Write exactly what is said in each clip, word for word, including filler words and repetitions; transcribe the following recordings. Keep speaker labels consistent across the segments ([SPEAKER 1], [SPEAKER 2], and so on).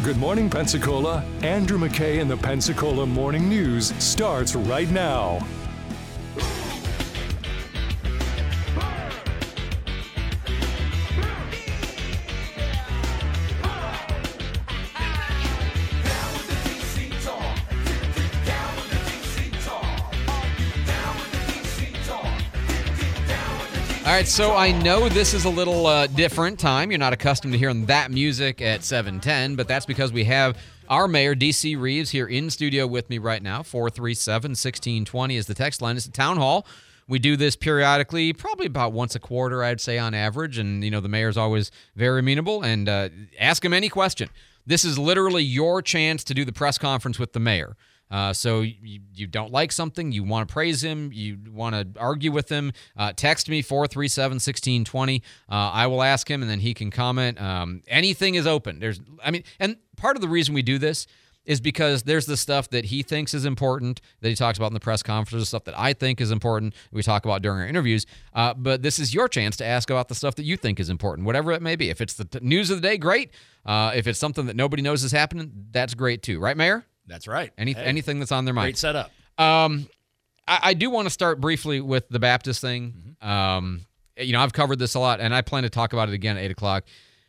[SPEAKER 1] Good morning, Pensacola. Andrew McKay in the Pensacola Morning News starts right now.
[SPEAKER 2] All right, so I know this is a little uh, different time. You're not accustomed to hearing that music at seven ten, but that's because we have our mayor, D C Reeves, here in studio with me right now. four three seven, one six two zero is the text line. It's a town hall. We do this periodically, probably about once a quarter, I'd say, on average. And, you know, the mayor's always very amenable. And uh, ask him any question. This is literally your chance to do the press conference with the mayor. Uh, so you, you don't like something, you want to praise him, you want to argue with him, uh, text me, four three seven, one six two zero. Uh, I will ask him, and then he can comment. Um, anything is open. There's, I mean, and part of the reason we do this is because there's the stuff that he thinks is important that he talks about in the press conference, the stuff that I think is important we talk about during our interviews. Uh, but this is your chance to ask about the stuff that you think is important, whatever it may be. If it's the t- news of the day, great. Uh, if it's something that nobody knows is happening, that's great too. Right, Mayor?
[SPEAKER 3] That's right.
[SPEAKER 2] Any,
[SPEAKER 3] hey,
[SPEAKER 2] anything that's on their mind.
[SPEAKER 3] Great setup.
[SPEAKER 2] Um, I, I do want to start briefly with the Baptist thing. Mm-hmm. Um, you know, I've covered this a lot, and I plan to talk about it again at eight o'clock.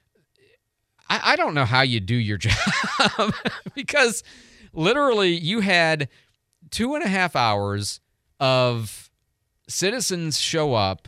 [SPEAKER 2] I, I don't know how you do your job because literally you had two and a half hours of citizens show up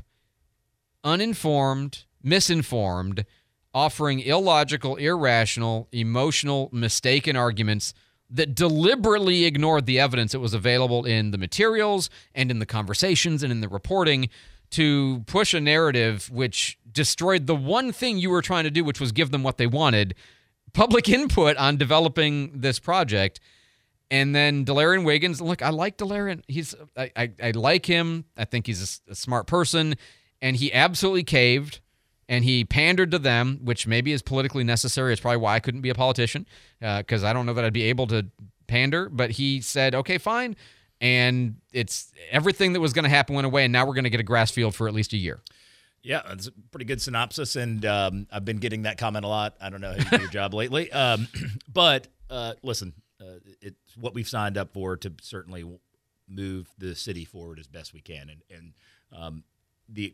[SPEAKER 2] uninformed, misinformed, offering illogical, irrational, emotional, mistaken arguments that deliberately ignored the evidence that was available in the materials and in the conversations and in the reporting to push a narrative which destroyed the one thing you were trying to do, which was give them what they wanted, public input on developing this project. And then Delarian Wiggins, look, I like Delarian. He's, I, I, I like him. I think he's a, a smart person, and he absolutely caved. And he pandered to them, which maybe is politically necessary. It's probably why I couldn't be a politician, because uh, I don't know that I'd be able to pander. But he said, okay, fine. And it's everything that was going to happen went away, and now we're going to get a grass field for at least a year.
[SPEAKER 3] Yeah, it's a pretty good synopsis, and um, I've been getting that comment a lot. I don't know how you do your job lately. Um, but uh, listen, uh, it's what we've signed up for to certainly move the city forward as best we can. And, and um, the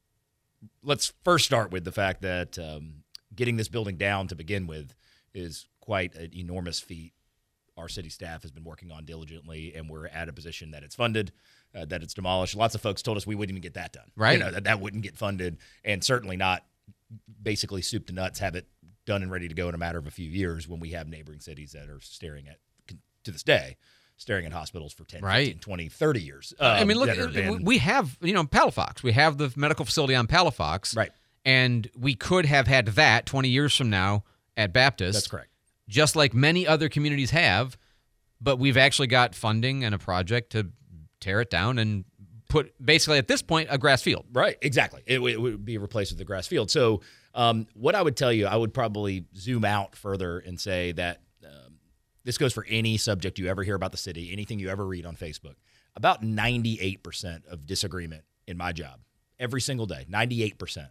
[SPEAKER 3] let's first start with the fact that um, getting this building down to begin with is quite an enormous feat. Our city staff has been working on diligently, and we're at a position that it's funded, uh, that it's demolished. Lots of folks told us we wouldn't even get that done.
[SPEAKER 2] Right.
[SPEAKER 3] You know, that, that wouldn't get funded, and certainly not basically soup to nuts, have it done and ready to go in a matter of a few years when we have neighboring cities that are staring at, to this day, staring at hospitals for ten,
[SPEAKER 2] right.
[SPEAKER 3] fifteen, twenty, thirty years. Um,
[SPEAKER 2] I mean, look,
[SPEAKER 3] been,
[SPEAKER 2] we have, you know, Palafox. We have the medical facility on Palafox.
[SPEAKER 3] Right.
[SPEAKER 2] And we could have had that twenty years from now at Baptist.
[SPEAKER 3] That's correct.
[SPEAKER 2] Just like many other communities have, but we've actually got funding and a project to tear it down and put, basically at this point, a grass field.
[SPEAKER 3] Right, exactly. It, it would be replaced with the grass field. So um, what I would tell you, I would probably zoom out further and say that um, this goes for any subject you ever hear about the city, anything you ever read on Facebook. About ninety-eight percent of disagreement in my job, every single day, ninety-eight percent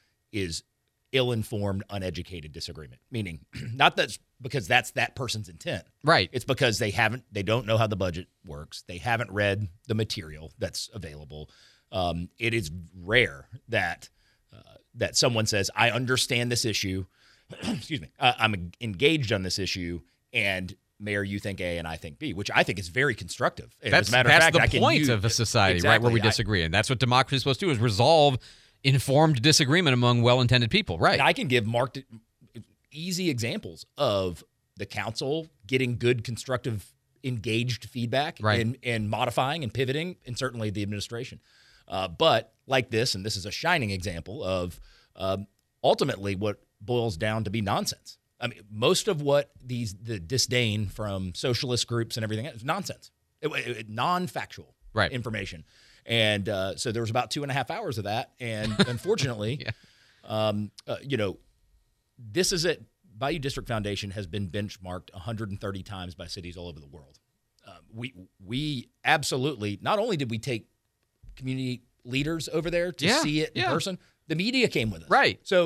[SPEAKER 3] is ill-informed, uneducated disagreement. Meaning, not that's because that's that person's intent.
[SPEAKER 2] Right.
[SPEAKER 3] It's because they haven't, they don't know how the budget works. They haven't read the material that's available. Um, it is rare that uh, that someone says, "I understand this issue." Excuse me. Uh, I'm engaged on this issue, and Mayor, you think A and I think B, which I think is very constructive.
[SPEAKER 2] That's,
[SPEAKER 3] As a matter
[SPEAKER 2] that's
[SPEAKER 3] of fact,
[SPEAKER 2] the
[SPEAKER 3] I
[SPEAKER 2] point
[SPEAKER 3] use,
[SPEAKER 2] of a society,
[SPEAKER 3] exactly,
[SPEAKER 2] right, where we disagree. I, and that's what democracy is supposed to do, is resolve informed disagreement among well-intended people, right?
[SPEAKER 3] And I can give marked, easy examples of the council getting good, constructive, engaged feedback,
[SPEAKER 2] right.
[SPEAKER 3] and, and modifying and pivoting, and certainly the administration. Uh, but like this, and this is a shining example of um, ultimately what boils down to be nonsense. I mean, most of what these the disdain from socialist groups and everything is nonsense, it, it, non-factual
[SPEAKER 2] right.
[SPEAKER 3] information. And uh, so there was about two and a half hours of that. And unfortunately, yeah. um, uh, you know, this is it. Bayou District Foundation has been benchmarked one hundred thirty times by cities all over the world. Uh, we we absolutely, not only did we take community leaders over there to
[SPEAKER 2] yeah,
[SPEAKER 3] see it in
[SPEAKER 2] yeah.
[SPEAKER 3] person, the media came with us.
[SPEAKER 2] Right.
[SPEAKER 3] So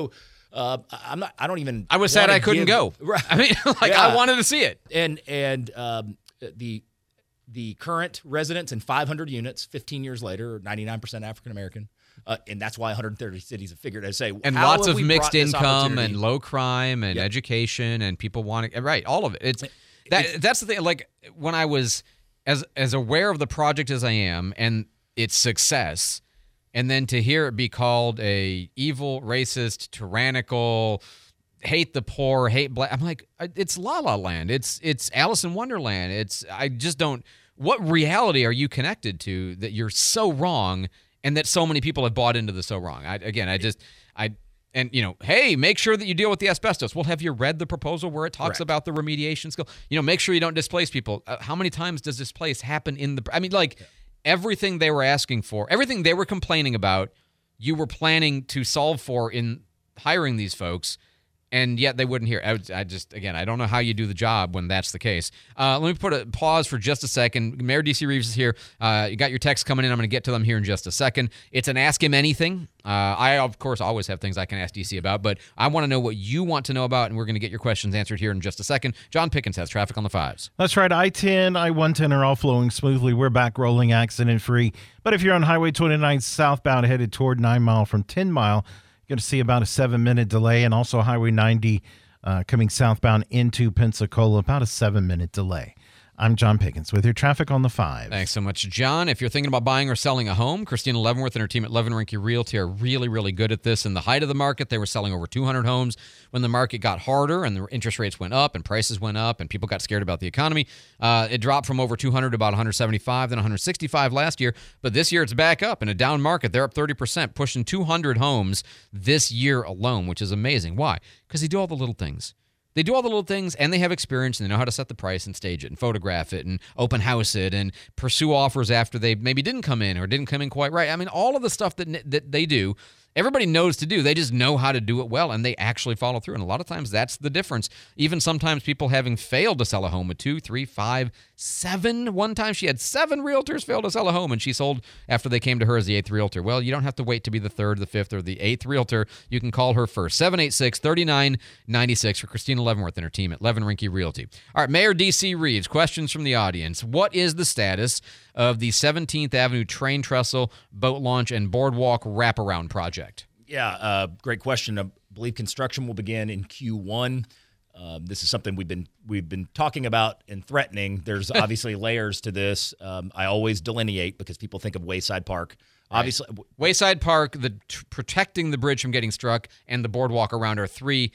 [SPEAKER 3] Uh, I'm not. I don't even.
[SPEAKER 2] I was sad
[SPEAKER 3] wanna
[SPEAKER 2] I couldn't
[SPEAKER 3] give-
[SPEAKER 2] go.
[SPEAKER 3] Right.
[SPEAKER 2] I mean, like
[SPEAKER 3] Yeah.
[SPEAKER 2] I wanted to see it.
[SPEAKER 3] And and um, the the current residents in five hundred units, fifteen years later, are ninety-nine percent African American, uh, and that's why one hundred thirty cities have figured out to say
[SPEAKER 2] And
[SPEAKER 3] how
[SPEAKER 2] lots
[SPEAKER 3] have
[SPEAKER 2] of
[SPEAKER 3] we
[SPEAKER 2] mixed
[SPEAKER 3] brought this
[SPEAKER 2] income
[SPEAKER 3] opportunity-
[SPEAKER 2] and low crime and
[SPEAKER 3] Yep.
[SPEAKER 2] education and people wanting right, all of it. It's that that's the thing. Like when I was as as aware of the project as I am and its success, and then to hear it be called a evil, racist, tyrannical, hate the poor, hate black. I'm like, it's La La Land. It's it's Alice in Wonderland. It's I just don't. What reality are you connected to that you're so wrong, and that so many people have bought into the so wrong? I, again, I just I and you know, hey, make sure that you deal with the asbestos. Well, have you read the proposal where it talks
[SPEAKER 3] Correct.
[SPEAKER 2] about the remediation skill? You know, make sure you don't displace people. Uh, how many times does displace happen in the? I mean, like yeah. everything they were asking for, everything they were complaining about, you were planning to solve for in hiring these folks. And yet they wouldn't hear. I, I just, again, I don't know how you do the job when that's the case. Uh, let me put a pause for just a second. Mayor D C Reeves is here. Uh, you got your texts coming in. I'm going to get to them here in just a second. It's an Ask Him Anything. Uh, I, of course, always have things I can ask D C about, but I want to know what you want to know about, and we're going to get your questions answered here in just a second. John Pickens has traffic on the fives.
[SPEAKER 4] That's right. I ten, I one ten are all flowing smoothly. We're back rolling accident-free. But if you're on Highway twenty-nine southbound headed toward nine Mile from ten Mile, going to see about a seven-minute delay, and also Highway ninety uh, coming southbound into Pensacola, about a seven-minute delay. I'm John Pickens with your traffic on the five.
[SPEAKER 2] Thanks so much, John. If you're thinking about buying or selling a home, Christina Leavenworth and her team at Levin Rinke Realty are really, really good at this. In the height of the market, they were selling over two hundred homes. When the market got harder and the interest rates went up and prices went up and people got scared about the economy, uh, it dropped from over two hundred to about one hundred seventy-five, then one hundred sixty-five last year. But this year it's back up in a down market. They're up thirty percent, pushing two hundred homes this year alone, which is amazing. Why? Because they do all the little things. They do all the little things, and they have experience, and they know how to set the price and stage it and photograph it and open house it and pursue offers after they maybe didn't come in or didn't come in quite right. I mean, all of the stuff that that they do, everybody knows to do. They just know how to do it well, and they actually follow through. And a lot of times that's the difference. Even sometimes people having failed to sell a home with two, three, five, seven. One time she had seven realtors fail to sell a home, and she sold after they came to her as the eighth realtor. Well, you don't have to wait to be the third, the fifth, or the eighth realtor. You can call her first. seven eight six, three nine nine six for Christina Leavenworth and her team at Levin Rinke Realty. All right, Mayor D C Reeves, questions from the audience. What is the status of the seventeenth Avenue train trestle, boat launch, and boardwalk wraparound project?
[SPEAKER 3] Yeah, uh, great question. I believe construction will begin in Q one. Uh, this is something we've been we've been talking about and threatening. There's obviously layers to this. Um, I always delineate because people think of Wayside Park.
[SPEAKER 2] Right.
[SPEAKER 3] Obviously,
[SPEAKER 2] Wayside Park, the t- protecting the bridge from getting struck, and the boardwalk around are three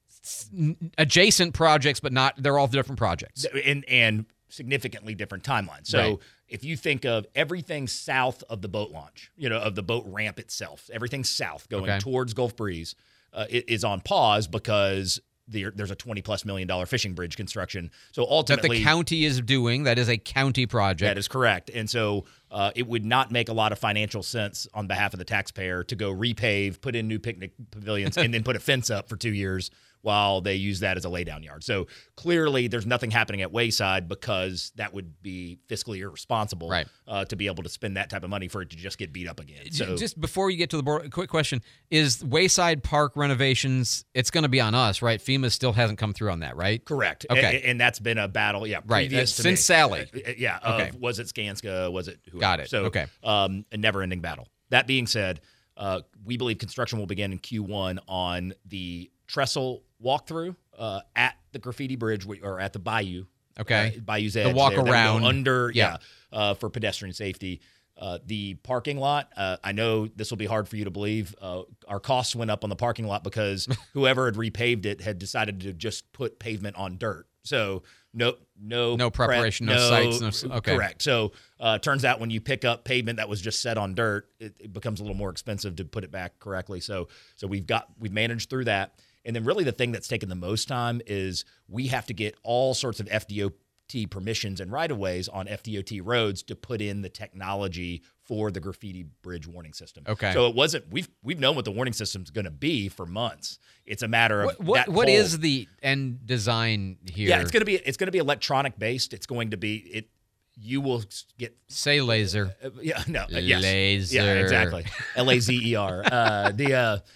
[SPEAKER 2] s- adjacent projects, but not. They're all different projects.
[SPEAKER 3] and and significantly different timelines. So
[SPEAKER 2] Right.
[SPEAKER 3] if you think of everything south of the boat launch, you know, of the boat ramp itself, everything south going
[SPEAKER 2] Okay.
[SPEAKER 3] towards Gulf Breeze uh, it is on pause because there, there's a twenty plus million dollar fishing bridge construction. So
[SPEAKER 2] That
[SPEAKER 3] ultimately,
[SPEAKER 2] the county is doing. That is a county project.
[SPEAKER 3] that is correct. And so uh, it would not make a lot of financial sense on behalf of the taxpayer to go repave, put in new picnic pavilions, and then put a fence up for two years while they use that as a laydown yard. So clearly there's nothing happening at Wayside because that would be fiscally irresponsible
[SPEAKER 2] Right.
[SPEAKER 3] uh, to be able to spend that type of money for it to just get beat up again.
[SPEAKER 2] J-
[SPEAKER 3] So
[SPEAKER 2] Just before you get to the board, quick question: is Wayside Park renovations? It's going to be on us, right? FEMA still hasn't come through on that, right?
[SPEAKER 3] correct.
[SPEAKER 2] Okay.
[SPEAKER 3] A- And, that's been a battle, yeah,
[SPEAKER 2] Right.
[SPEAKER 3] previous
[SPEAKER 2] Uh,
[SPEAKER 3] to
[SPEAKER 2] since
[SPEAKER 3] me.
[SPEAKER 2] Sally.
[SPEAKER 3] Uh, yeah. Of,
[SPEAKER 2] Okay.
[SPEAKER 3] Was it Skanska? Was it whoever?
[SPEAKER 2] Got it.
[SPEAKER 3] So,
[SPEAKER 2] Okay.
[SPEAKER 3] um, a never-ending battle. That being said, uh, we believe construction will begin in Q one on the trestle walkthrough uh, at the Graffiti Bridge we- or at the Bayou.
[SPEAKER 2] Okay.
[SPEAKER 3] Uh, Bayou's edge.
[SPEAKER 2] walk
[SPEAKER 3] there, that we go
[SPEAKER 2] around.
[SPEAKER 3] under,
[SPEAKER 2] Yeah.
[SPEAKER 3] yeah, uh, for pedestrian safety. Uh, the parking lot, uh, I know this will be hard for you to believe. Uh, our costs went up on the parking lot because whoever had repaved it had decided to just put pavement on dirt. So no, no,
[SPEAKER 2] No
[SPEAKER 3] prep,
[SPEAKER 2] preparation, no sites, no s- okay.
[SPEAKER 3] Correct. So uh, turns out when you pick up pavement that was just set on dirt, it, it becomes a little more expensive to put it back correctly. So so we've got we've managed through that. And then really the thing that's taken the most time is we have to get all sorts of F D O T permissions and right-of-ways on F D O T roads to put in the technology for the Graffiti Bridge warning system.
[SPEAKER 2] Okay.
[SPEAKER 3] So it wasn't we've we've known what the warning system's going to be for months. It's a matter of
[SPEAKER 2] What what,
[SPEAKER 3] that
[SPEAKER 2] what
[SPEAKER 3] whole-
[SPEAKER 2] is the end design here?
[SPEAKER 3] yeah, it's going to be it's going to be electronic based. It's going to be it you will get
[SPEAKER 2] Say laser.
[SPEAKER 3] uh, yeah, no, uh, yes.
[SPEAKER 2] Laser.
[SPEAKER 3] Yeah, exactly. L A Z E R. Uh, the uh,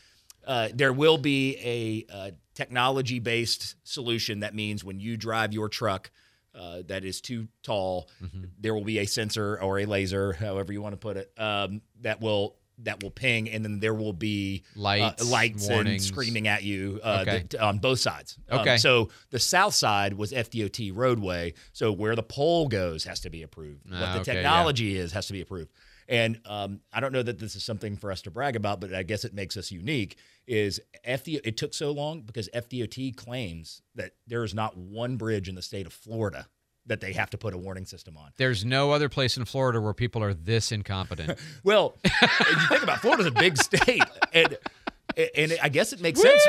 [SPEAKER 3] uh, there will be a uh, technology-based solution that means when you drive your truck uh, that is too tall, mm-hmm. there will be a sensor or a laser, however you want to put it, um, that will that will ping, and then there will be
[SPEAKER 2] lights,
[SPEAKER 3] uh, lights
[SPEAKER 2] warnings.
[SPEAKER 3] and screaming at you uh,
[SPEAKER 2] Okay.
[SPEAKER 3] th- on both sides.
[SPEAKER 2] Okay.
[SPEAKER 3] Um, so the south side was F D O T roadway, so where the pole goes has to be approved.
[SPEAKER 2] Ah,
[SPEAKER 3] what the
[SPEAKER 2] okay,
[SPEAKER 3] technology is has to be approved. And um, I don't know that this is something for us to brag about, but I guess it makes us unique, is F D O T, it took so long because F D O T claims that there is not one bridge in the state of Florida that they have to put a warning system on.
[SPEAKER 2] There's no other place in Florida where people are this incompetent.
[SPEAKER 3] Well, if you think about it, Florida's a big state, and and I guess it makes sense.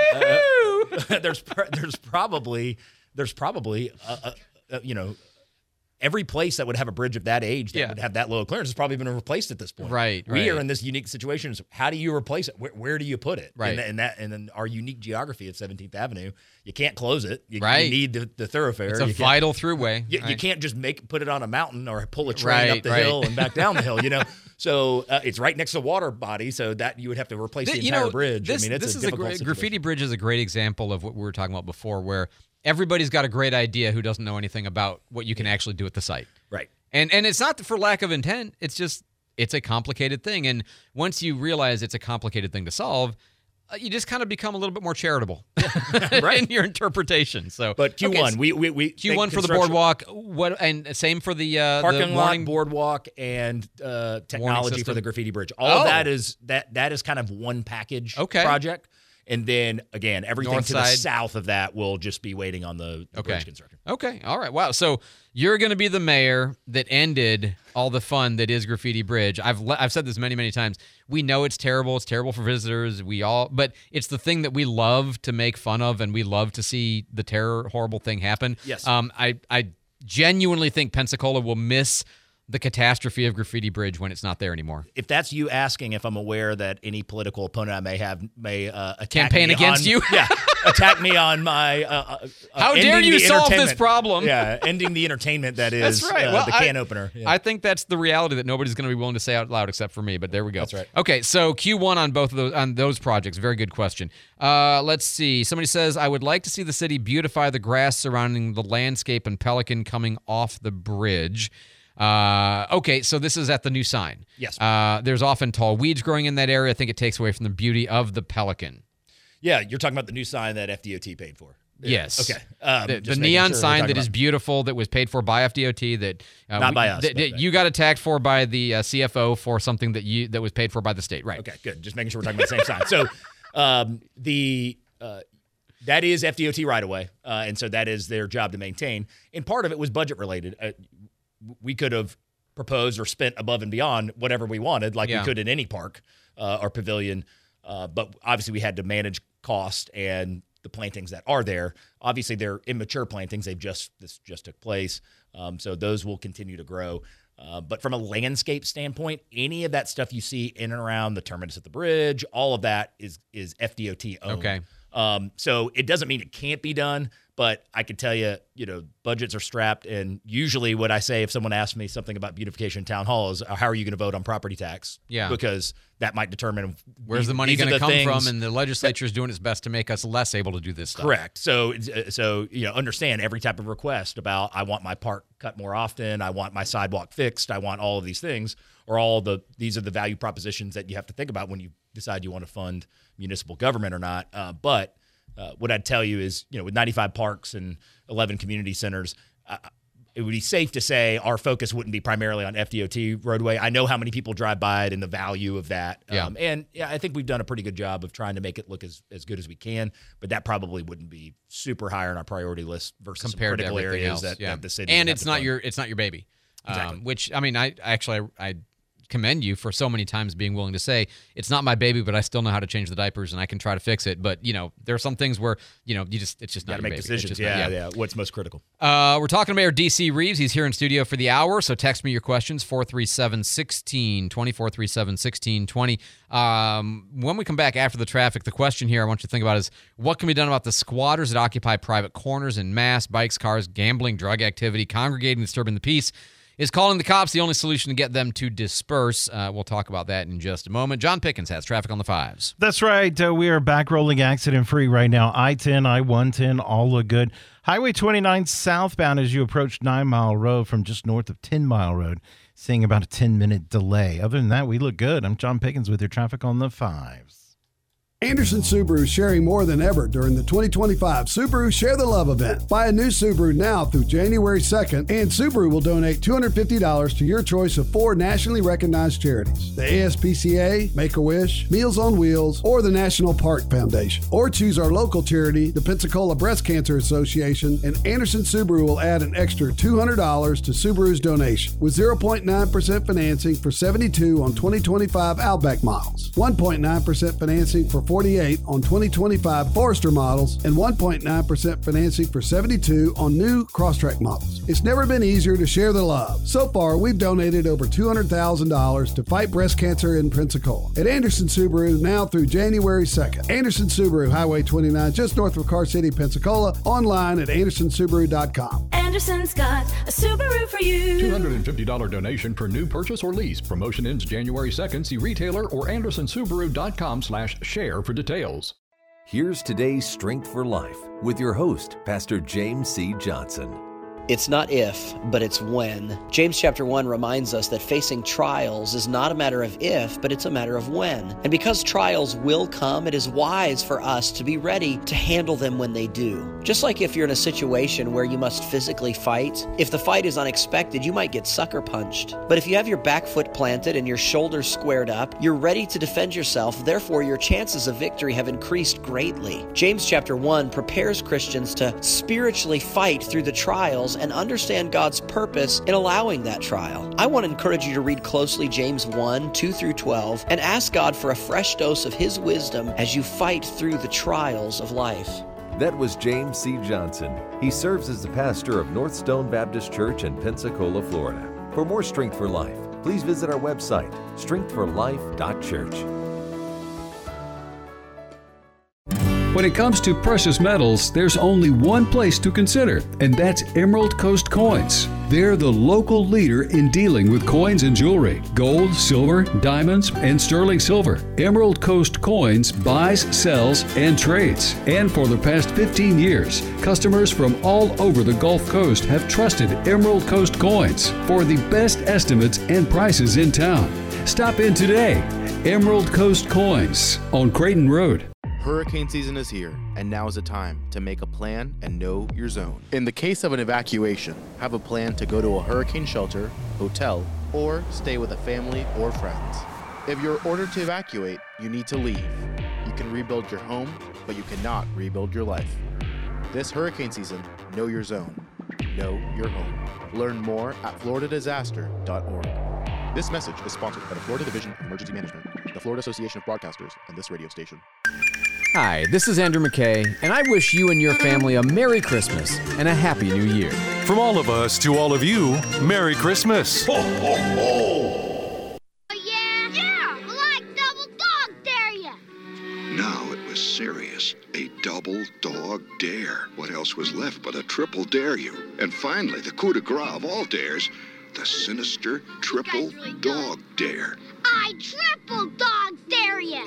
[SPEAKER 3] Uh, there's there's probably there's probably uh, uh, uh, you know. Every place that would have a bridge of that age that
[SPEAKER 2] Yeah.
[SPEAKER 3] would have that low clearance has probably been replaced at this point.
[SPEAKER 2] Right,
[SPEAKER 3] We
[SPEAKER 2] right.
[SPEAKER 3] are in this unique situation. So how do you replace it? Where, where do you put it?
[SPEAKER 2] Right.
[SPEAKER 3] And, and that, and then our unique geography at seventeenth Avenue, you can't close it. You,
[SPEAKER 2] Right.
[SPEAKER 3] you need the, the thoroughfare.
[SPEAKER 2] It's a
[SPEAKER 3] you can't-
[SPEAKER 2] vital throughway.
[SPEAKER 3] You, you
[SPEAKER 2] right?
[SPEAKER 3] can't just make put it on a mountain or pull a train
[SPEAKER 2] Right,
[SPEAKER 3] up the
[SPEAKER 2] right.
[SPEAKER 3] hill and back down the hill. You know, so uh, it's right next to a water body, so that you would have to replace the
[SPEAKER 2] Th-
[SPEAKER 3] entire
[SPEAKER 2] you know,
[SPEAKER 3] bridge.
[SPEAKER 2] This,
[SPEAKER 3] I mean, it's
[SPEAKER 2] this
[SPEAKER 3] a
[SPEAKER 2] is a
[SPEAKER 3] difficult
[SPEAKER 2] great,
[SPEAKER 3] situation.
[SPEAKER 2] graffiti bridge is a great example of what we were talking about before, where everybody's got a great idea who doesn't know anything about what you can actually do at the site.
[SPEAKER 3] Right.
[SPEAKER 2] And and it's not for lack of intent. It's just it's a complicated thing. And once you realize it's a complicated thing to solve, uh, you just kind of become a little bit more charitable
[SPEAKER 3] Right.
[SPEAKER 2] in your interpretation. So,
[SPEAKER 3] But Q one,
[SPEAKER 2] okay, so
[SPEAKER 3] we we we
[SPEAKER 2] Q one
[SPEAKER 3] think
[SPEAKER 2] for the
[SPEAKER 3] construction-
[SPEAKER 2] boardwalk. What and same for the uh,
[SPEAKER 3] parking
[SPEAKER 2] the
[SPEAKER 3] lot,
[SPEAKER 2] warning.
[SPEAKER 3] boardwalk, and uh, technology for
[SPEAKER 2] system.
[SPEAKER 3] the graffiti bridge. All
[SPEAKER 2] Oh.
[SPEAKER 3] of that is that that is kind of one package
[SPEAKER 2] Okay.
[SPEAKER 3] project. And then again, everything
[SPEAKER 2] North
[SPEAKER 3] to the
[SPEAKER 2] side.
[SPEAKER 3] south of that will just be waiting on the, the
[SPEAKER 2] Okay.
[SPEAKER 3] bridge construction.
[SPEAKER 2] Okay. All right. Wow. So you're going to be the mayor that ended all the fun that is Graffiti Bridge. I've le- I've said this many many times. We know it's terrible. It's terrible for visitors. We all, but it's the thing that we love to make fun of, and we love to see the terror horrible thing happen.
[SPEAKER 3] Yes.
[SPEAKER 2] Um. I I genuinely think Pensacola will miss the catastrophe of Graffiti Bridge when it's not there anymore.
[SPEAKER 3] If that's you asking if I'm aware that any political opponent I may have may uh, attack
[SPEAKER 2] Campaign
[SPEAKER 3] me
[SPEAKER 2] against
[SPEAKER 3] on-
[SPEAKER 2] you?
[SPEAKER 3] yeah, attack me on my. Uh, uh,
[SPEAKER 2] How dare
[SPEAKER 3] ending
[SPEAKER 2] you
[SPEAKER 3] the
[SPEAKER 2] solve this
[SPEAKER 3] entertainment-
[SPEAKER 2] problem?
[SPEAKER 3] Yeah, ending the entertainment that is
[SPEAKER 2] That's right.
[SPEAKER 3] uh,
[SPEAKER 2] Well,
[SPEAKER 3] the
[SPEAKER 2] I-
[SPEAKER 3] can opener. Yeah.
[SPEAKER 2] I think that's the reality that nobody's going to be willing to say out loud except for me. But there we go.
[SPEAKER 3] That's right.
[SPEAKER 2] Okay, so Q one on both of those on those projects. Very good question. Uh, let's see. Somebody says I would like to see the city beautify the grass surrounding the landscape and Pelican coming off the bridge. Uh, okay, so this is at the new sign.
[SPEAKER 3] Yes.
[SPEAKER 2] Uh, there's often tall weeds growing in that area. I think it takes away from the beauty of the Pelican.
[SPEAKER 3] yeah, you're talking about the new sign that F D O T paid for.
[SPEAKER 2] Yes.
[SPEAKER 3] Okay. Um,
[SPEAKER 2] the
[SPEAKER 3] just
[SPEAKER 2] the
[SPEAKER 3] making
[SPEAKER 2] neon
[SPEAKER 3] sure we're
[SPEAKER 2] sign
[SPEAKER 3] talking
[SPEAKER 2] that is
[SPEAKER 3] about-
[SPEAKER 2] beautiful, that was paid for by F D O T, that uh,
[SPEAKER 3] Not
[SPEAKER 2] we-
[SPEAKER 3] by us,
[SPEAKER 2] that-
[SPEAKER 3] but-
[SPEAKER 2] that you got attacked for by the uh, C F O for something that you that was paid for by the state, right?
[SPEAKER 3] Okay, good. Just making sure we're talking about the same sign. So um, the uh, that is F D O T right away, uh, and so that is their job to maintain. And part of it was budget related. Uh, we could have proposed or spent above and beyond whatever we wanted, like
[SPEAKER 2] Yeah.
[SPEAKER 3] we could in any park uh, or pavilion. Uh, but obviously, we had to manage cost and the plantings that are there. Obviously, they're immature plantings. They've just this just took place, um, so those will continue to grow. Uh, but from a landscape standpoint, any of that stuff you see in and around the terminus at the bridge, all of that is is F D O T owned.
[SPEAKER 2] Okay.
[SPEAKER 3] Um, so it doesn't mean it can't be done, but I can tell you, you know, budgets are strapped. And usually what I say if someone asks me something about beautification in town hall is, how are you going to vote on property tax?
[SPEAKER 2] Yeah.
[SPEAKER 3] Because that might determine
[SPEAKER 2] Where's
[SPEAKER 3] these-
[SPEAKER 2] the money
[SPEAKER 3] these are
[SPEAKER 2] going to
[SPEAKER 3] the
[SPEAKER 2] come
[SPEAKER 3] things-
[SPEAKER 2] from? And the legislature is doing its best to make us less able to do this stuff.
[SPEAKER 3] Correct. So, so you know, understand every type of request about I want my park cut more often, I want my sidewalk fixed, I want all of these things, or all the these are the value propositions that you have to think about when you decide you want to fund municipal government or not. Uh, but uh, what I'd tell you is, you know, with ninety-five parks and eleven community centers, uh, it would be safe to say our focus wouldn't be primarily on F D O T roadway. I know how many people drive by it and the value of that.
[SPEAKER 2] Yeah.
[SPEAKER 3] Um, and yeah, I think we've done a pretty good job of trying to make it look as, as good as we can, but that probably wouldn't be super high on our priority list versus some
[SPEAKER 2] Compared to
[SPEAKER 3] critical
[SPEAKER 2] everything
[SPEAKER 3] areas
[SPEAKER 2] else,
[SPEAKER 3] that,
[SPEAKER 2] yeah.
[SPEAKER 3] that the city
[SPEAKER 2] and
[SPEAKER 3] would have
[SPEAKER 2] it's
[SPEAKER 3] to
[SPEAKER 2] not
[SPEAKER 3] fund.
[SPEAKER 2] your it's not your baby.
[SPEAKER 3] Exactly.
[SPEAKER 2] Um, which I mean, I actually I, I commend you for so many times being willing to say it's not my baby, but I still know how to change the diapers and I can try to fix it. But you know, there are some things where you know you just it's just
[SPEAKER 3] Got
[SPEAKER 2] not
[SPEAKER 3] to
[SPEAKER 2] your
[SPEAKER 3] make
[SPEAKER 2] baby. It's
[SPEAKER 3] decisions.
[SPEAKER 2] just
[SPEAKER 3] Yeah,
[SPEAKER 2] not-
[SPEAKER 3] yeah, What's most critical?
[SPEAKER 2] Uh, we're talking to Mayor D C Reeves. He's here in studio for the hour, so text me your questions, four three seven, one six two zero, four three seven, one six two zero. Um, when we come back after the traffic, the question here I want you to think about is what can be done about the squatters that occupy private corners in mass, bikes, cars, gambling, drug activity, congregating, disturbing the peace. Is calling the cops the only solution to get them to disperse? Uh, we'll talk about that in just a moment. John Pickens has traffic on the fives.
[SPEAKER 4] That's right. Uh, we are back rolling accident-free right now. I ten, I one ten, all look good. Highway twenty-nine southbound as you approach Nine Mile Road from just north of Ten Mile Road, seeing about a ten-minute delay. Other than that, we look good. I'm John Pickens with your traffic on the fives.
[SPEAKER 5] Anderson Subaru is sharing more than ever during the twenty twenty-five Subaru Share the Love event. Buy a new Subaru now through January second, and Subaru will donate two hundred fifty dollars to your choice of four nationally recognized charities: the A S P C A, Make-A-Wish, Meals on Wheels, or the National Park Foundation. Or choose our local charity, the Pensacola Breast Cancer Association, and Anderson Subaru will add an extra two hundred dollars to Subaru's donation, with zero point nine percent financing for seventy-two on twenty twenty-five Outback models, one point nine percent financing for forty-eight on twenty twenty-five Forester models, and one point nine percent financing for seventy-two on new Crosstrek models. It's never been easier to share the love. So far, we've donated over two hundred thousand dollars to fight breast cancer in Pensacola. At Anderson Subaru, now through January second. Anderson Subaru, Highway twenty-nine, just north of Car City, Pensacola. Online at anderson subaru dot com.
[SPEAKER 6] Anderson's got a Subaru for you.
[SPEAKER 7] two hundred fifty dollars donation per new purchase or lease. Promotion ends January second. See retailer or anderson subaru dot com slash share for details.
[SPEAKER 8] Here's today's Strength for Life with your host, Pastor James C. Johnson.
[SPEAKER 9] It's not if, but it's when. James chapter one reminds us that facing trials is not a matter of if, but it's a matter of when. And because trials will come, it is wise for us to be ready to handle them when they do. Just like if you're in a situation where you must physically fight, if the fight is unexpected, you might get sucker punched. But if you have your back foot planted and your shoulders squared up, you're ready to defend yourself. Therefore, your chances of victory have increased greatly. James chapter one prepares Christians to spiritually fight through the trials and understand God's purpose in allowing that trial. I want to encourage you to read closely James one, two through twelve, and ask God for a fresh dose of His wisdom as you fight through the trials of life.
[SPEAKER 8] That was James C. Johnson. He serves as the pastor of North Stone Baptist Church in Pensacola, Florida. For more Strength for Life, please visit our website, strength for life dot church.
[SPEAKER 10] When it comes to precious metals, there's only one place to consider, and that's Emerald Coast Coins. They're the local leader in dealing with coins and jewelry, gold, silver, diamonds, and sterling silver. Emerald Coast Coins buys, sells, and trades. And for the past fifteen years, customers from all over the Gulf Coast have trusted Emerald Coast Coins for the best estimates and prices in town. Stop in today. Emerald Coast Coins on Creighton Road.
[SPEAKER 11] Hurricane season is here, and now is the time to make a plan and know your zone. In the case of an evacuation, have a plan to go to a hurricane shelter, hotel, or stay with a family or friends. If you're ordered to evacuate, you need to leave. You can rebuild your home, but you cannot rebuild your life. This hurricane season, know your zone. Know your home. Learn more at florida disaster dot org. This message is sponsored by the Florida Division of Emergency Management, the Florida Association of Broadcasters, and this radio station.
[SPEAKER 12] Hi, this is Andrew McKay, and I wish you and your family a Merry Christmas and a Happy New Year.
[SPEAKER 1] From all of us to all of you, Merry Christmas.
[SPEAKER 13] Ho, ho, ho! Yeah, yeah, like double dog dare ya.
[SPEAKER 14] Now it was serious. A double dog dare. What else was left but a triple dare you? And finally, the coup de grace of all dares, the sinister triple really dog dare.
[SPEAKER 13] I triple dog dare ya.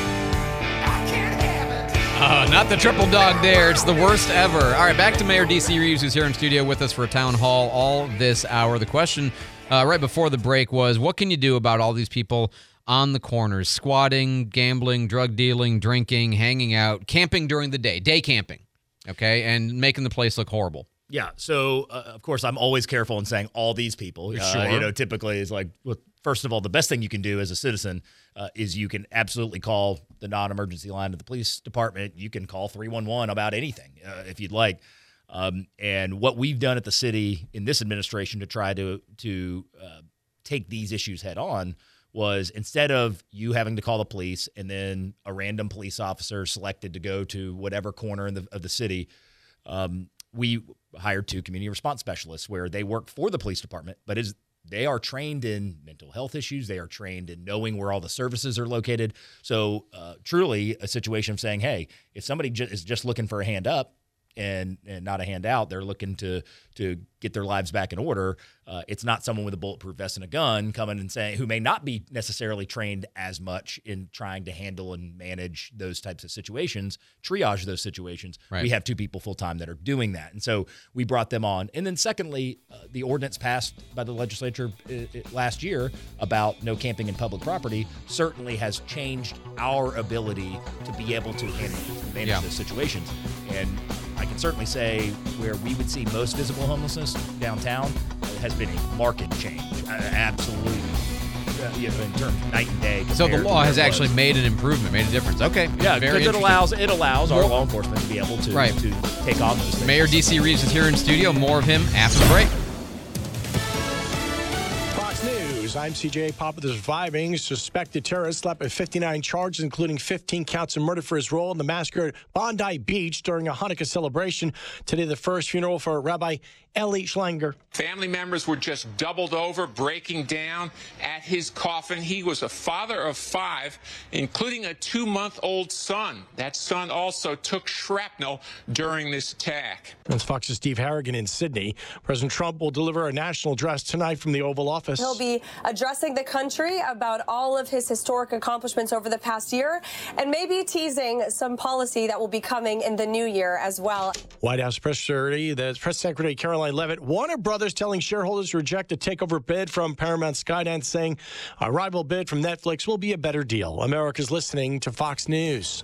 [SPEAKER 2] Uh, not the triple dog dare. It's the worst ever. All right, back to Mayor D C. Reeves, who's here in studio with us for a town hall all this hour. The question uh, right before the break was, what can you do about all these people on the corners, squatting, gambling, drug dealing, drinking, hanging out, camping during the day, day camping, okay, and making the place look horrible?
[SPEAKER 3] Yeah, so, uh, of course, I'm always careful in saying all these people. Uh,
[SPEAKER 2] sure.
[SPEAKER 3] You know, typically is like, well, first of all, the best thing you can do as a citizen uh, is you can absolutely call the non-emergency line of the police department. You can call three one one about anything uh, if you'd like. Um, and what we've done at the city in this administration to try to, to uh, take these issues head on was, instead of you having to call the police and then a random police officer selected to go to whatever corner in the, of the city, um, we hired two community response specialists where they work for the police department, but is they are trained in mental health issues. They are trained in knowing where all the services are located. So uh, truly a situation of saying, hey, if somebody ju- is just looking for a hand up, and, and not a handout. They're looking to to get their lives back in order. Uh, it's not someone with a bulletproof vest and a gun coming and saying, who may not be necessarily trained as much in trying to handle and manage those types of situations, triage those situations.
[SPEAKER 2] Right.
[SPEAKER 3] We have two people full time that are doing that. And so we brought them on. And then secondly, uh, the ordinance passed by the legislature uh, last year about no camping in public property certainly has changed our ability to be able to handle and manage
[SPEAKER 2] Yeah.
[SPEAKER 3] those situations. And I can certainly say where we would see most visible homelessness downtown has been a marked change. Uh, absolutely. Uh, you know, in terms of night and day.
[SPEAKER 2] So the
[SPEAKER 3] compared to
[SPEAKER 2] law
[SPEAKER 3] where
[SPEAKER 2] has
[SPEAKER 3] it
[SPEAKER 2] actually
[SPEAKER 3] was.
[SPEAKER 2] made an improvement, made a difference. Okay.
[SPEAKER 3] Yeah,
[SPEAKER 2] Very
[SPEAKER 3] because it
[SPEAKER 2] interesting.
[SPEAKER 3] allows it allows our
[SPEAKER 2] More-
[SPEAKER 3] law enforcement to be able to,
[SPEAKER 2] Right.
[SPEAKER 3] to take on those things.
[SPEAKER 2] Mayor D C Reeves is here in studio. More of him after the break.
[SPEAKER 15] Fox News, I'm C J Papa. The surviving suspected terrorist slapped with fifty-nine charges, including fifteen counts of murder for his role in the massacre at Bondi Beach during a Hanukkah celebration. Today, the first funeral for Rabbi Eli Schlanger.
[SPEAKER 16] Family members were just doubled over, breaking down at his coffin. He was a father of five, including a two-month-old son. That son also took shrapnel during this attack.
[SPEAKER 15] That's Fox's Steve Harrigan in Sydney. President Trump will deliver a national address tonight from the Oval Office.
[SPEAKER 17] He'll be addressing the country about all of his historic accomplishments over the past year and maybe teasing some policy that will be coming in the new year as well.
[SPEAKER 15] White House Press Secretary, the Press Secretary Caroline Leavitt, Warner Brothers telling shareholders to reject a takeover bid from Paramount Skydance, saying a rival bid from Netflix will be a better deal. America's listening to Fox News.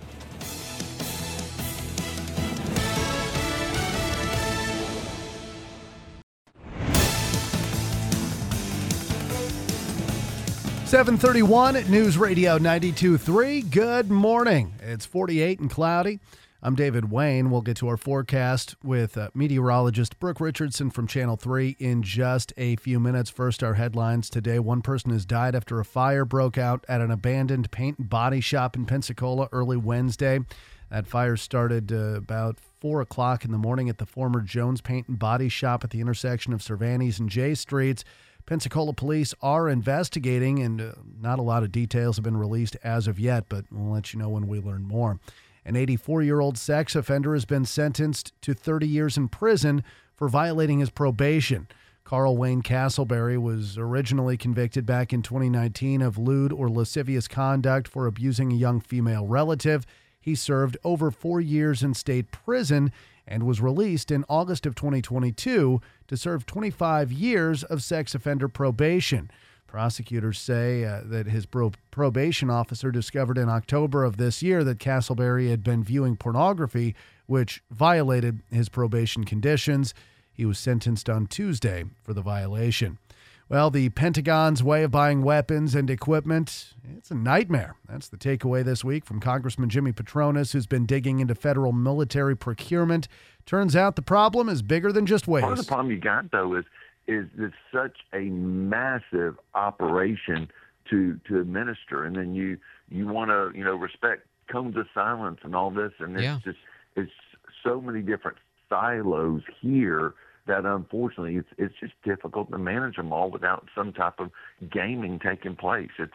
[SPEAKER 18] seven thirty-one at News Radio ninety-two point three. Good morning. It's forty-eight and cloudy. I'm David Wayne. We'll get to our forecast with uh, meteorologist Brooke Richardson from Channel three in just a few minutes. First, our headlines today. One person has died after a fire broke out at an abandoned paint and body shop in Pensacola early Wednesday. That fire started uh, about four o'clock in the morning at the former Jones Paint and Body Shop at the intersection of Cervantes and J Streets. Pensacola police are investigating, and uh, not a lot of details have been released as of yet, but we'll let you know when we learn more. An eighty-four-year-old sex offender has been sentenced to thirty years in prison for violating his probation. Carl Wayne Castleberry was originally convicted back in twenty nineteen of lewd or lascivious conduct for abusing a young female relative. He served over four years in state prison and was released in August of twenty twenty-two to serve twenty-five years of sex offender probation. Prosecutors say uh, that his pro- probation officer discovered in October of this year that Castleberry had been viewing pornography, which violated his probation conditions. He was sentenced on Tuesday for the violation. Well, the Pentagon's way of buying weapons and equipment, it's a nightmare. That's the takeaway this week from Congressman Jimmy Patronis, who's been digging into federal military procurement. Turns out the problem is bigger than just waste.
[SPEAKER 19] Part of the problem you got, though, is is it's such a massive operation to to administer, and then you you want to you know respect cones of silence and all this, and it's
[SPEAKER 2] Yeah.
[SPEAKER 19] just it's so many different silos here that unfortunately it's it's just difficult to manage them all without some type of gaming taking place. It's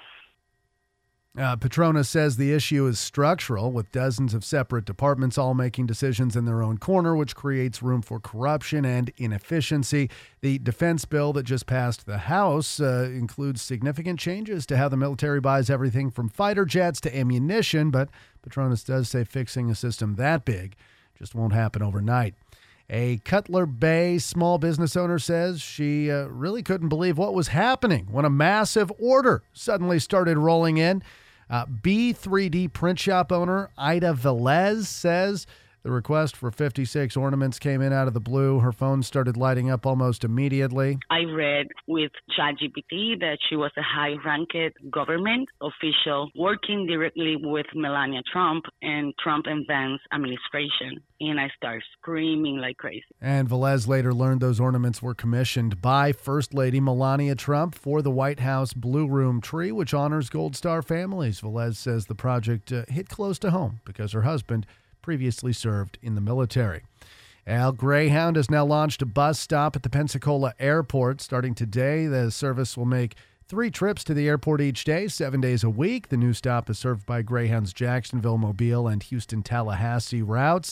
[SPEAKER 18] Uh, Petronas says the issue is structural, with dozens of separate departments all making decisions in their own corner, which creates room for corruption and inefficiency. The defense bill that just passed the House uh, includes significant changes to how the military buys everything from fighter jets to ammunition, but Petronas does say fixing a system that big just won't happen overnight. A Cutler Bay small business owner says she uh, really couldn't believe what was happening when a massive order suddenly started rolling in. Uh, B three D print shop owner Ida Velez says the request for fifty-six ornaments came in out of the blue. Her phone started lighting up almost immediately.
[SPEAKER 20] I read with ChatGPT that she was a high-ranked government official working directly with Melania Trump and Trump and Vance administration. And I started screaming like crazy.
[SPEAKER 18] And Velez later learned those ornaments were commissioned by First Lady Melania Trump for the White House Blue Room tree, which honors Gold Star families. Velez says the project uh, hit close to home because her husband previously served in the military. Al Greyhound has now launched a bus stop at the Pensacola airport. Starting today, the service will make three trips to the airport each day, seven days a week. The new stop is served by Greyhound's Jacksonville, Mobile, and Houston, Tallahassee routes.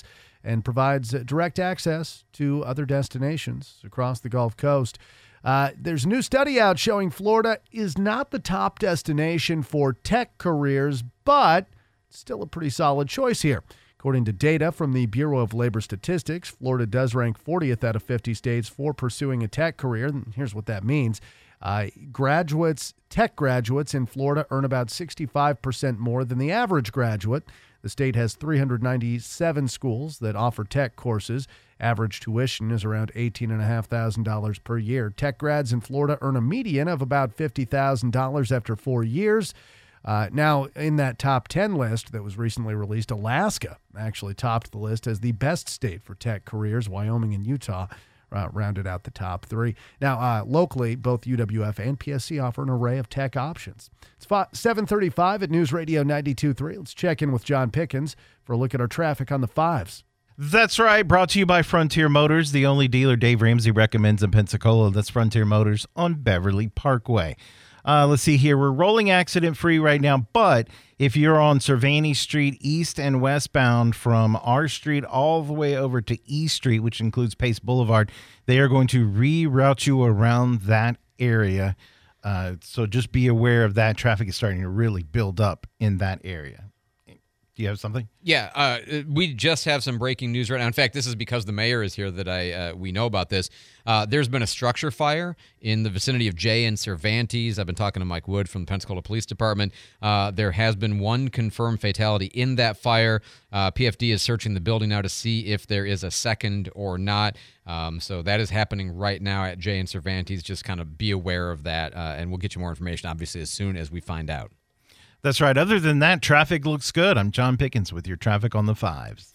[SPEAKER 18] and provides uh, direct access to other destinations across the Gulf Coast. Uh, there's a new study out showing Florida is not the top destination for tech careers, but still a pretty solid choice here. According to data from the Bureau of Labor Statistics, Florida does rank fortieth out of fifty states for pursuing a tech career. And here's what that means. Uh, graduates, tech graduates in Florida earn about sixty-five percent more than the average graduate. The state has three hundred ninety-seven schools that offer tech courses. Average tuition is around eighteen thousand five hundred dollars per year. Tech grads in Florida earn a median of about fifty thousand dollars after four years. Uh, now, in that top ten list that was recently released, Alaska actually topped the list as the best state for tech careers. Wyoming and Utah uh, rounded out the top three. Now, uh, locally, both U W F and P S C offer an array of tech options. It's seven thirty-five at News Radio ninety-two point three. Let's check in with John Pickens for a look at our traffic on the fives.
[SPEAKER 4] That's right. Brought to you by Frontier Motors, the only dealer Dave Ramsey recommends in Pensacola. That's Frontier Motors on Beverly Parkway. Uh, let's see here. We're rolling accident-free right now, but if you're on Cervini Street east and westbound from R Street all the way over to E Street, which includes Pace Boulevard, they are going to reroute you around that area. Uh, so just be aware of that. Traffic is starting to really build up in that area. Do you have something?
[SPEAKER 2] Yeah, uh, we just have some breaking news right now. In fact, this is because the mayor is here that I uh, we know about this. Uh, there's been a structure fire in the vicinity of Jay and Cervantes. I've been talking to Mike Wood from the Pensacola Police Department. Uh, there has been one confirmed fatality in that fire. Uh, P F D is searching the building now to see if there is a second or not. Um, so that is happening right now at Jay and Cervantes. Just kind of be aware of that, uh, and we'll get you more information, obviously, as soon as we find out.
[SPEAKER 4] That's right. Other than that, traffic looks good. I'm John Pickens with your traffic on the fives.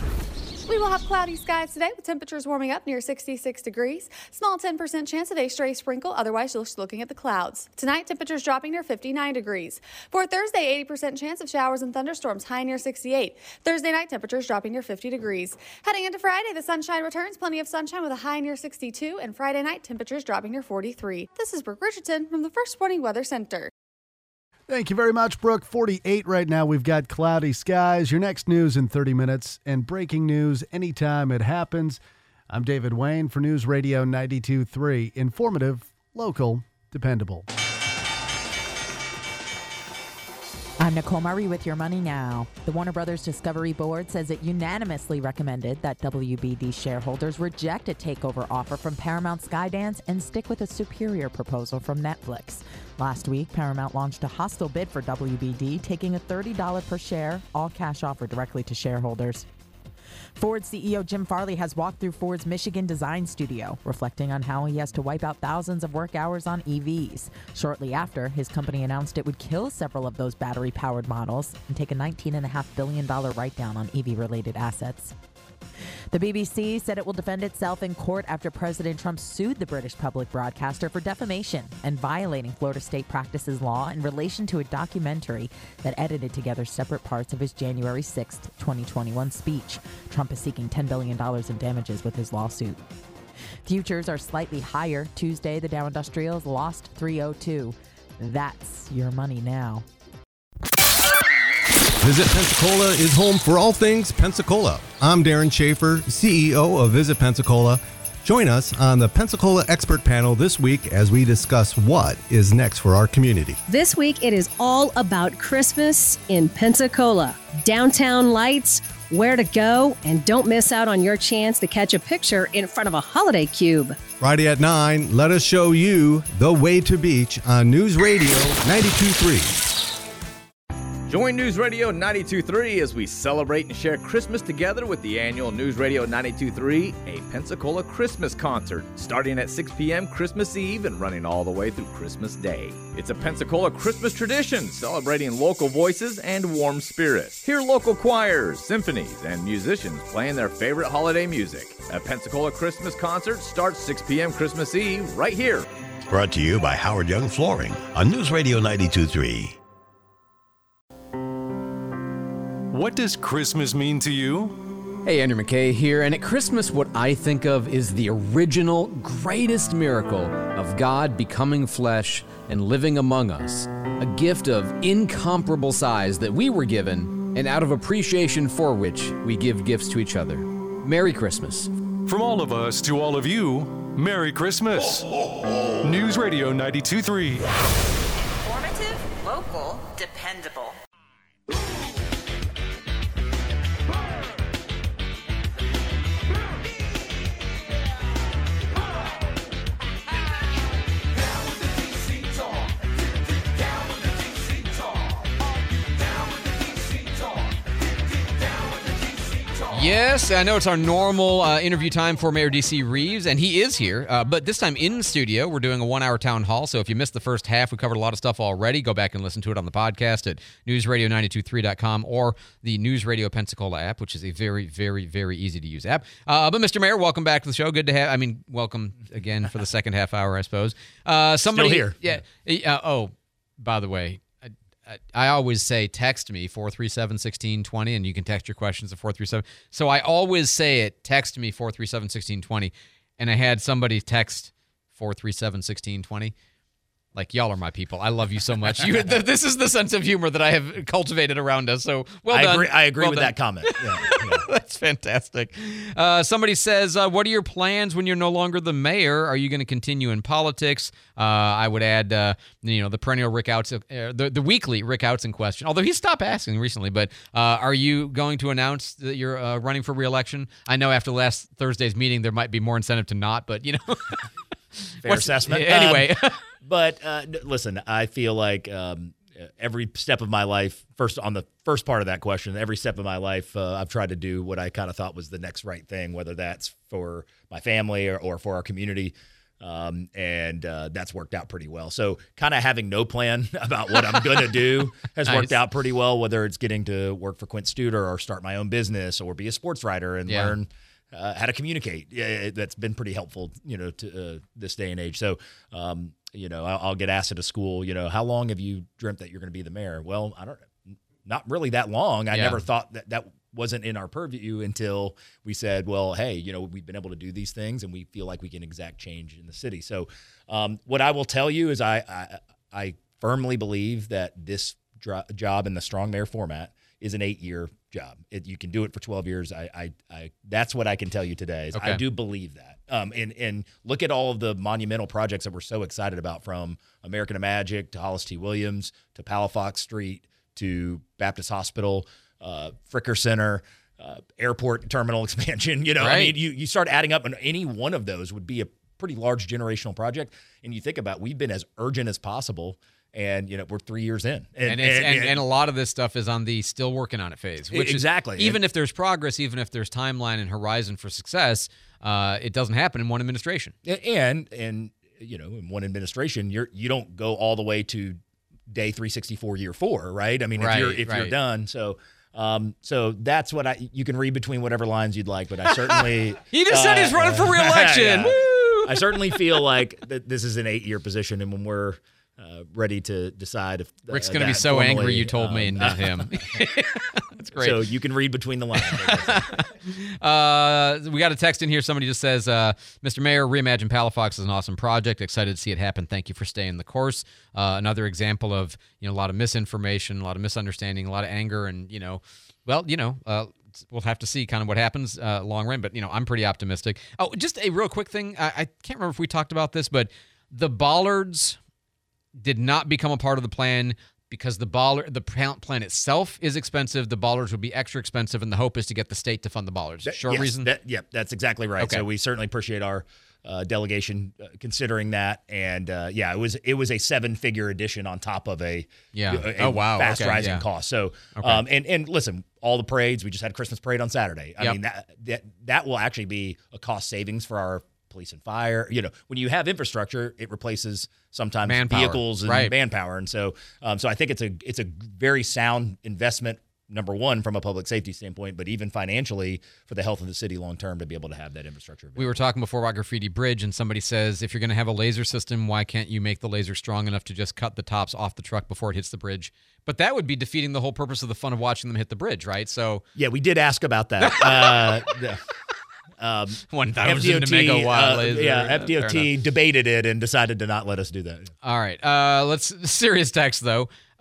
[SPEAKER 21] We will have cloudy skies today with temperatures warming up near sixty-six degrees. Small ten percent chance of a stray sprinkle. Otherwise, you're just looking at the clouds. Tonight, temperatures dropping near fifty-nine degrees. For Thursday, eighty percent chance of showers and thunderstorms, high near sixty-eight. Thursday night, temperatures dropping near fifty degrees. Heading into Friday, the sunshine returns. Plenty of sunshine with a high near sixty-two. And Friday night, temperatures dropping near forty-three. This is Brooke Richardson from the First Warning Weather Center.
[SPEAKER 18] Thank you very much, Brooke. forty-eight right now. We've got cloudy skies. Your next news in thirty minutes and breaking news anytime it happens. I'm David Wayne for News Radio ninety-two point three. Informative, local, dependable.
[SPEAKER 22] I'm Nicole Murray with Your Money Now. The Warner Brothers Discovery Board says it unanimously recommended that W B D shareholders reject a takeover offer from Paramount Skydance and stick with a superior proposal from Netflix. Last week, Paramount launched a hostile bid for W B D, taking a thirty dollars per share, all-cash offer directly to shareholders. Ford C E O Jim Farley has walked through Ford's Michigan design studio, reflecting on how he has to wipe out thousands of work hours on E Vs. Shortly after, his company announced it would kill several of those battery-powered models and take a nineteen point five billion dollars write-down on E V-related assets. The B B C said it will defend itself in court after President Trump sued the British public broadcaster for defamation and violating Florida state practices law in relation to a documentary that edited together separate parts of his January sixth, twenty twenty-one speech. Trump is seeking ten billion dollars in damages with his lawsuit. Futures are slightly higher. Tuesday, the Dow Industrials lost three oh two. That's your money now.
[SPEAKER 23] Visit Pensacola is home for all things Pensacola. I'm Darren Schaefer, C E O of Visit Pensacola. Join us on the Pensacola Expert Panel this week as we discuss what is next for our community.
[SPEAKER 24] This week, it is all about Christmas in Pensacola. Downtown lights, where to go, and don't miss out on your chance to catch a picture in front of a holiday cube.
[SPEAKER 23] Friday at nine, let us show you the way to beach on News Radio ninety-two point three.
[SPEAKER 25] Join News Radio ninety-two point three as we celebrate and share Christmas together with the annual News Radio ninety-two point three, a Pensacola Christmas concert, starting at six p.m. Christmas Eve and running all the way through Christmas Day. It's a Pensacola Christmas tradition, celebrating local voices and warm spirit. Hear local choirs, symphonies, and musicians playing their favorite holiday music. A Pensacola Christmas concert starts six p.m. Christmas Eve right here.
[SPEAKER 26] Brought to you by Howard Young Flooring on News Radio ninety-two point three.
[SPEAKER 1] What does Christmas mean to you?
[SPEAKER 12] Hey, Andrew McKay here, and at Christmas what I think of is the original, greatest miracle of God becoming flesh and living among us. A gift of incomparable size that we were given, and out of appreciation for which we give gifts to each other. Merry Christmas.
[SPEAKER 1] From all of us to all of you, Merry Christmas. News Radio ninety-two point three.
[SPEAKER 5] Informative, local, dependable.
[SPEAKER 2] Yes, I know it's our normal uh, interview time for Mayor D C. Reeves, and he is here, uh, but this time in studio. We're doing a one-hour town hall, so if you missed the first half, we covered a lot of stuff already. Go back and listen to it on the podcast at news radio nine two three dot com or the News Radio Pensacola app, which is a very, very, very easy-to-use app. Uh, but, Mister Mayor, welcome back to the show. Good to have, I mean, welcome again for the second half hour, I suppose. Uh, somebody,
[SPEAKER 3] Still here.
[SPEAKER 2] Yeah. Uh, oh, by the way, I always say text me, four three seven, one six two zero, and you can text your questions to four three seven. So I always say it, text me, four three seven, one six two zero, and I had somebody text four three seven, one six two zero. Like, y'all are my people. I love you so much. You, th- this is the sense of humor that I have cultivated around us. So, well
[SPEAKER 3] I
[SPEAKER 2] done.
[SPEAKER 3] agree, I agree
[SPEAKER 2] well
[SPEAKER 3] with
[SPEAKER 2] done.
[SPEAKER 3] that comment. Yeah, yeah.
[SPEAKER 2] That's fantastic. Uh, somebody says, uh, what are your plans when you're no longer the mayor? Are you going to continue in politics? Uh, I would add, uh, you know, the perennial Rick Outs, uh, the, the weekly Rick Outs in question, although he stopped asking recently. But uh, are you going to announce that you're uh, running for re-election? I know after last Thursday's meeting, there might be more incentive to not, but, you know.
[SPEAKER 3] Fair assessment.
[SPEAKER 2] Anyway.
[SPEAKER 3] Um, but uh, listen, I feel like um, every step of my life, first on the first part of that question, every step of my life, uh, I've tried to do what I kind of thought was the next right thing, whether that's for my family or, or for our community. Um, and uh, that's worked out pretty well. So kind of having no plan about what I'm going to do has
[SPEAKER 2] Nice.
[SPEAKER 3] worked out pretty well, whether it's getting to work for Quint Studer or start my own business or be a sports writer and
[SPEAKER 2] Yeah.
[SPEAKER 3] learn uh, how to communicate. Yeah, that's been pretty helpful, you know, to uh, this day and age. So, um, you know, I'll, I'll get asked at a school, you know, how long have you dreamt that you're going to be the mayor? Well, I don't, not really that long. I
[SPEAKER 2] Yeah.
[SPEAKER 3] never thought that that wasn't in our purview until we said, well, hey, you know, we've been able to do these things and we feel like we can exact change in the city. So um, what I will tell you is I, I, I firmly believe that this dro- job in the strong mayor format is an eight-year job. It, you can do it for twelve years. I, I, I, that's what I can tell you today. Is
[SPEAKER 2] Okay.
[SPEAKER 3] I do believe that. Um, and, and look at all of the monumental projects that we're so excited about, from American Magic to Hollis T. Williams to Palafox Street to Baptist Hospital, uh, Fricker Center, uh, airport terminal expansion. You know, I
[SPEAKER 2] Right.
[SPEAKER 3] mean, you, you start adding up, and any one of those would be a pretty large generational project. And you think about, we've been as urgent as possible. And, you know, we're three years in.
[SPEAKER 2] And, it's, and, and a lot of this stuff is on the still working on it phase. Which is-
[SPEAKER 3] Exactly.
[SPEAKER 2] even if there's progress, even if there's timeline and horizon for success, uh, it doesn't happen in one administration.
[SPEAKER 3] And, and you know, in one administration, you're, you don't go all the way to day three sixty-four, year four, right? I mean, if you're
[SPEAKER 2] Right,
[SPEAKER 3] if you're
[SPEAKER 2] right.
[SPEAKER 3] done. So um, so that's what I, you can read between whatever lines you'd like, but I certainly.
[SPEAKER 2] He just said he's running for re-election.
[SPEAKER 3] Yeah.
[SPEAKER 2] Woo!
[SPEAKER 3] I certainly feel like that this is an eight-year position, and when we're uh, ready to decide if uh,
[SPEAKER 2] Rick's going to be
[SPEAKER 3] that
[SPEAKER 2] so angry
[SPEAKER 3] formally,
[SPEAKER 2] you told me
[SPEAKER 3] um,
[SPEAKER 2] and not him. That's great.
[SPEAKER 3] So you can read between the lines.
[SPEAKER 2] Uh, we got a text in here. Somebody just says, uh, Mister Mayor, Reimagine Palafox is an awesome project. Excited to see it happen. Thank you for staying the course. Uh, another example of, you know, a lot of misinformation, a lot of misunderstanding, a lot of anger, and, you know, well, you know, uh, we'll have to see kind of what happens uh, long run, but, you know, I'm pretty optimistic. Oh, just a real quick thing. I, I can't remember if we talked about this, but the bollards did not become a part of the plan because the bollard, the plan itself is expensive. The bollards would be extra expensive, and the hope is to get the state to fund the bollards.
[SPEAKER 3] That-
[SPEAKER 2] Short
[SPEAKER 3] yes,
[SPEAKER 2] reason?
[SPEAKER 3] That, yep, that's exactly right.
[SPEAKER 2] Okay.
[SPEAKER 3] So we certainly appreciate our uh, delegation uh, considering that, and uh, yeah, it was it was a seven-figure addition on top of a
[SPEAKER 2] Yeah.
[SPEAKER 3] a, a
[SPEAKER 2] Oh, wow.
[SPEAKER 3] fast
[SPEAKER 2] Okay,
[SPEAKER 3] rising
[SPEAKER 2] yeah.
[SPEAKER 3] cost. So
[SPEAKER 2] Okay.
[SPEAKER 3] um, and and listen, all the parades, we just had a Christmas parade on Saturday. I
[SPEAKER 2] Yep.
[SPEAKER 3] mean that that that will actually be a cost savings for our police and fire. You know, when you have infrastructure, it replaces sometimes
[SPEAKER 2] Manpower.
[SPEAKER 3] vehicles and
[SPEAKER 2] Right.
[SPEAKER 3] manpower, and so um, so I think it's a it's a very sound investment. Number one, from a public safety standpoint, but even financially for the health of the city long term, to be able to have that infrastructure.
[SPEAKER 2] We were talking before about Graffiti Bridge, and somebody says, if you're going to have a laser system, why can't you make the laser strong enough to just cut the tops off the truck before it hits the bridge? But that would be defeating the whole purpose of the fun of watching them hit the bridge, right? So
[SPEAKER 3] Yeah, we did ask about that. uh, the- um,
[SPEAKER 2] one thousand
[SPEAKER 3] F D O T,
[SPEAKER 2] megawatt
[SPEAKER 3] uh,
[SPEAKER 2] laser.
[SPEAKER 3] Yeah,
[SPEAKER 2] Uh,
[SPEAKER 3] F D O
[SPEAKER 2] fair
[SPEAKER 3] T debated it and decided to not let us do that.
[SPEAKER 2] All right. Uh, let's serious text though.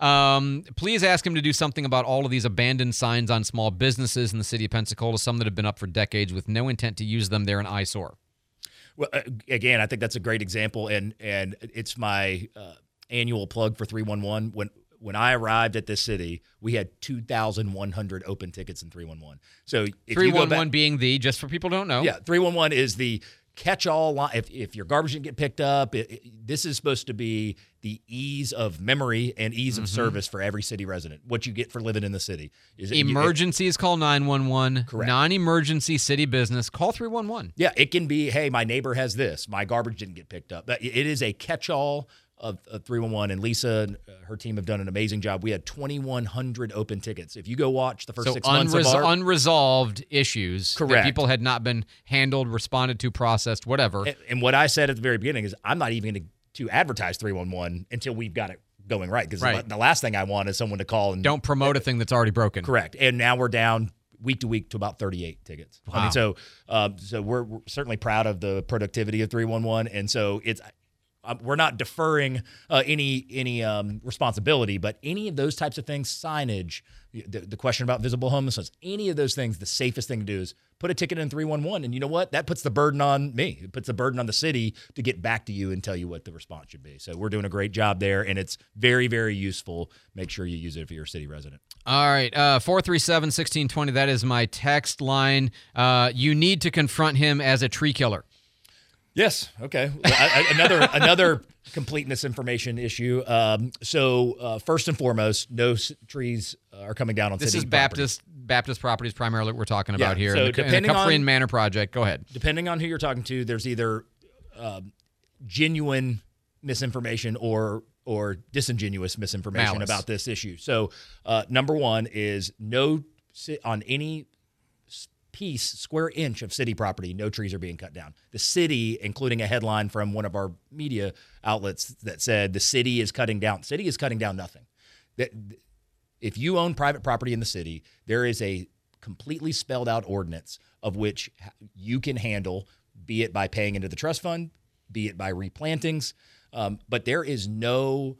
[SPEAKER 2] Um, please ask him to do something about all of these abandoned signs on small businesses in the city of Pensacola, some that have been up for decades with no intent to use them. They're an eyesore.
[SPEAKER 3] Well, uh, again, I think that's a great example, and and it's my uh, annual plug for three one one. When when I arrived at this city, we had two thousand one hundred open tickets in three one one. So if
[SPEAKER 2] three one one
[SPEAKER 3] you go back,
[SPEAKER 2] being the, just for people who don't know.
[SPEAKER 3] yeah, three one one is the catch-all line. If, if your garbage didn't get picked up, it, it, this is supposed to be the ease of memory and ease of
[SPEAKER 2] Mhm.
[SPEAKER 3] service for every city resident. What you get for living in the city. Is it,
[SPEAKER 2] Emergencies, call nine one one.
[SPEAKER 3] Correct.
[SPEAKER 2] Non-emergency city business, call three one one.
[SPEAKER 3] Yeah, it can be, hey, my neighbor has this. My garbage didn't get picked up. But It is a catch-all of, of three one one, and Lisa and her team have done an amazing job. We had twenty-one hundred open tickets. If you go watch the first
[SPEAKER 2] So
[SPEAKER 3] six months of
[SPEAKER 2] unres-
[SPEAKER 3] our...
[SPEAKER 2] unresolved issues that
[SPEAKER 3] Correct.
[SPEAKER 2] people had not been handled, responded to, processed, whatever.
[SPEAKER 3] And, and what I said at the very beginning is I'm not even going to advertise three one one until we've got it going right. Because
[SPEAKER 2] Right.
[SPEAKER 3] the, the last thing I want is someone to call and...
[SPEAKER 2] Don't promote a thing that's already broken.
[SPEAKER 3] Correct. And now we're down week to week to about thirty-eight tickets. I
[SPEAKER 2] Wow.
[SPEAKER 3] mean, so um, so we're, we're certainly proud of the productivity of three one one. And so it's... Um, we're not deferring uh, any any um, responsibility, but any of those types of things, signage, the, the question about visible homelessness, any of those things, the safest thing to do is put a ticket in three one one. And you know what? That puts the burden on me. It puts the burden on the city to get back to you and tell you what the response should be. So we're doing a great job there, and it's very, very useful. Make sure you use it if you're a city resident.
[SPEAKER 2] All right, uh, four three seven, one six two zero, that is my text line. Uh, you need to confront him as a tree killer.
[SPEAKER 3] Yes. Okay. Well, I, I, another another complete misinformation issue. Um, so uh, first and foremost, no s- trees are coming down on
[SPEAKER 2] This
[SPEAKER 3] city
[SPEAKER 2] is Baptist Baptist properties primarily what we're talking about
[SPEAKER 3] Yeah,
[SPEAKER 2] here.
[SPEAKER 3] so
[SPEAKER 2] in the, in the
[SPEAKER 3] depending
[SPEAKER 2] Cumbrian
[SPEAKER 3] on-
[SPEAKER 2] Manor Project. Go ahead.
[SPEAKER 3] Depending on who you're talking to, there's either um, genuine misinformation or or disingenuous misinformation
[SPEAKER 2] Malice.
[SPEAKER 3] about this issue. So uh, number one is no si- on any s- piece, square inch of city property, no trees are being cut down. The city, including a headline from one of our media outlets that said the city is cutting down. City is cutting down nothing. That if you own private property in the city, there is a completely spelled out ordinance of which you can handle, be it by paying into the trust fund, be it by replantings. Um, but there is no,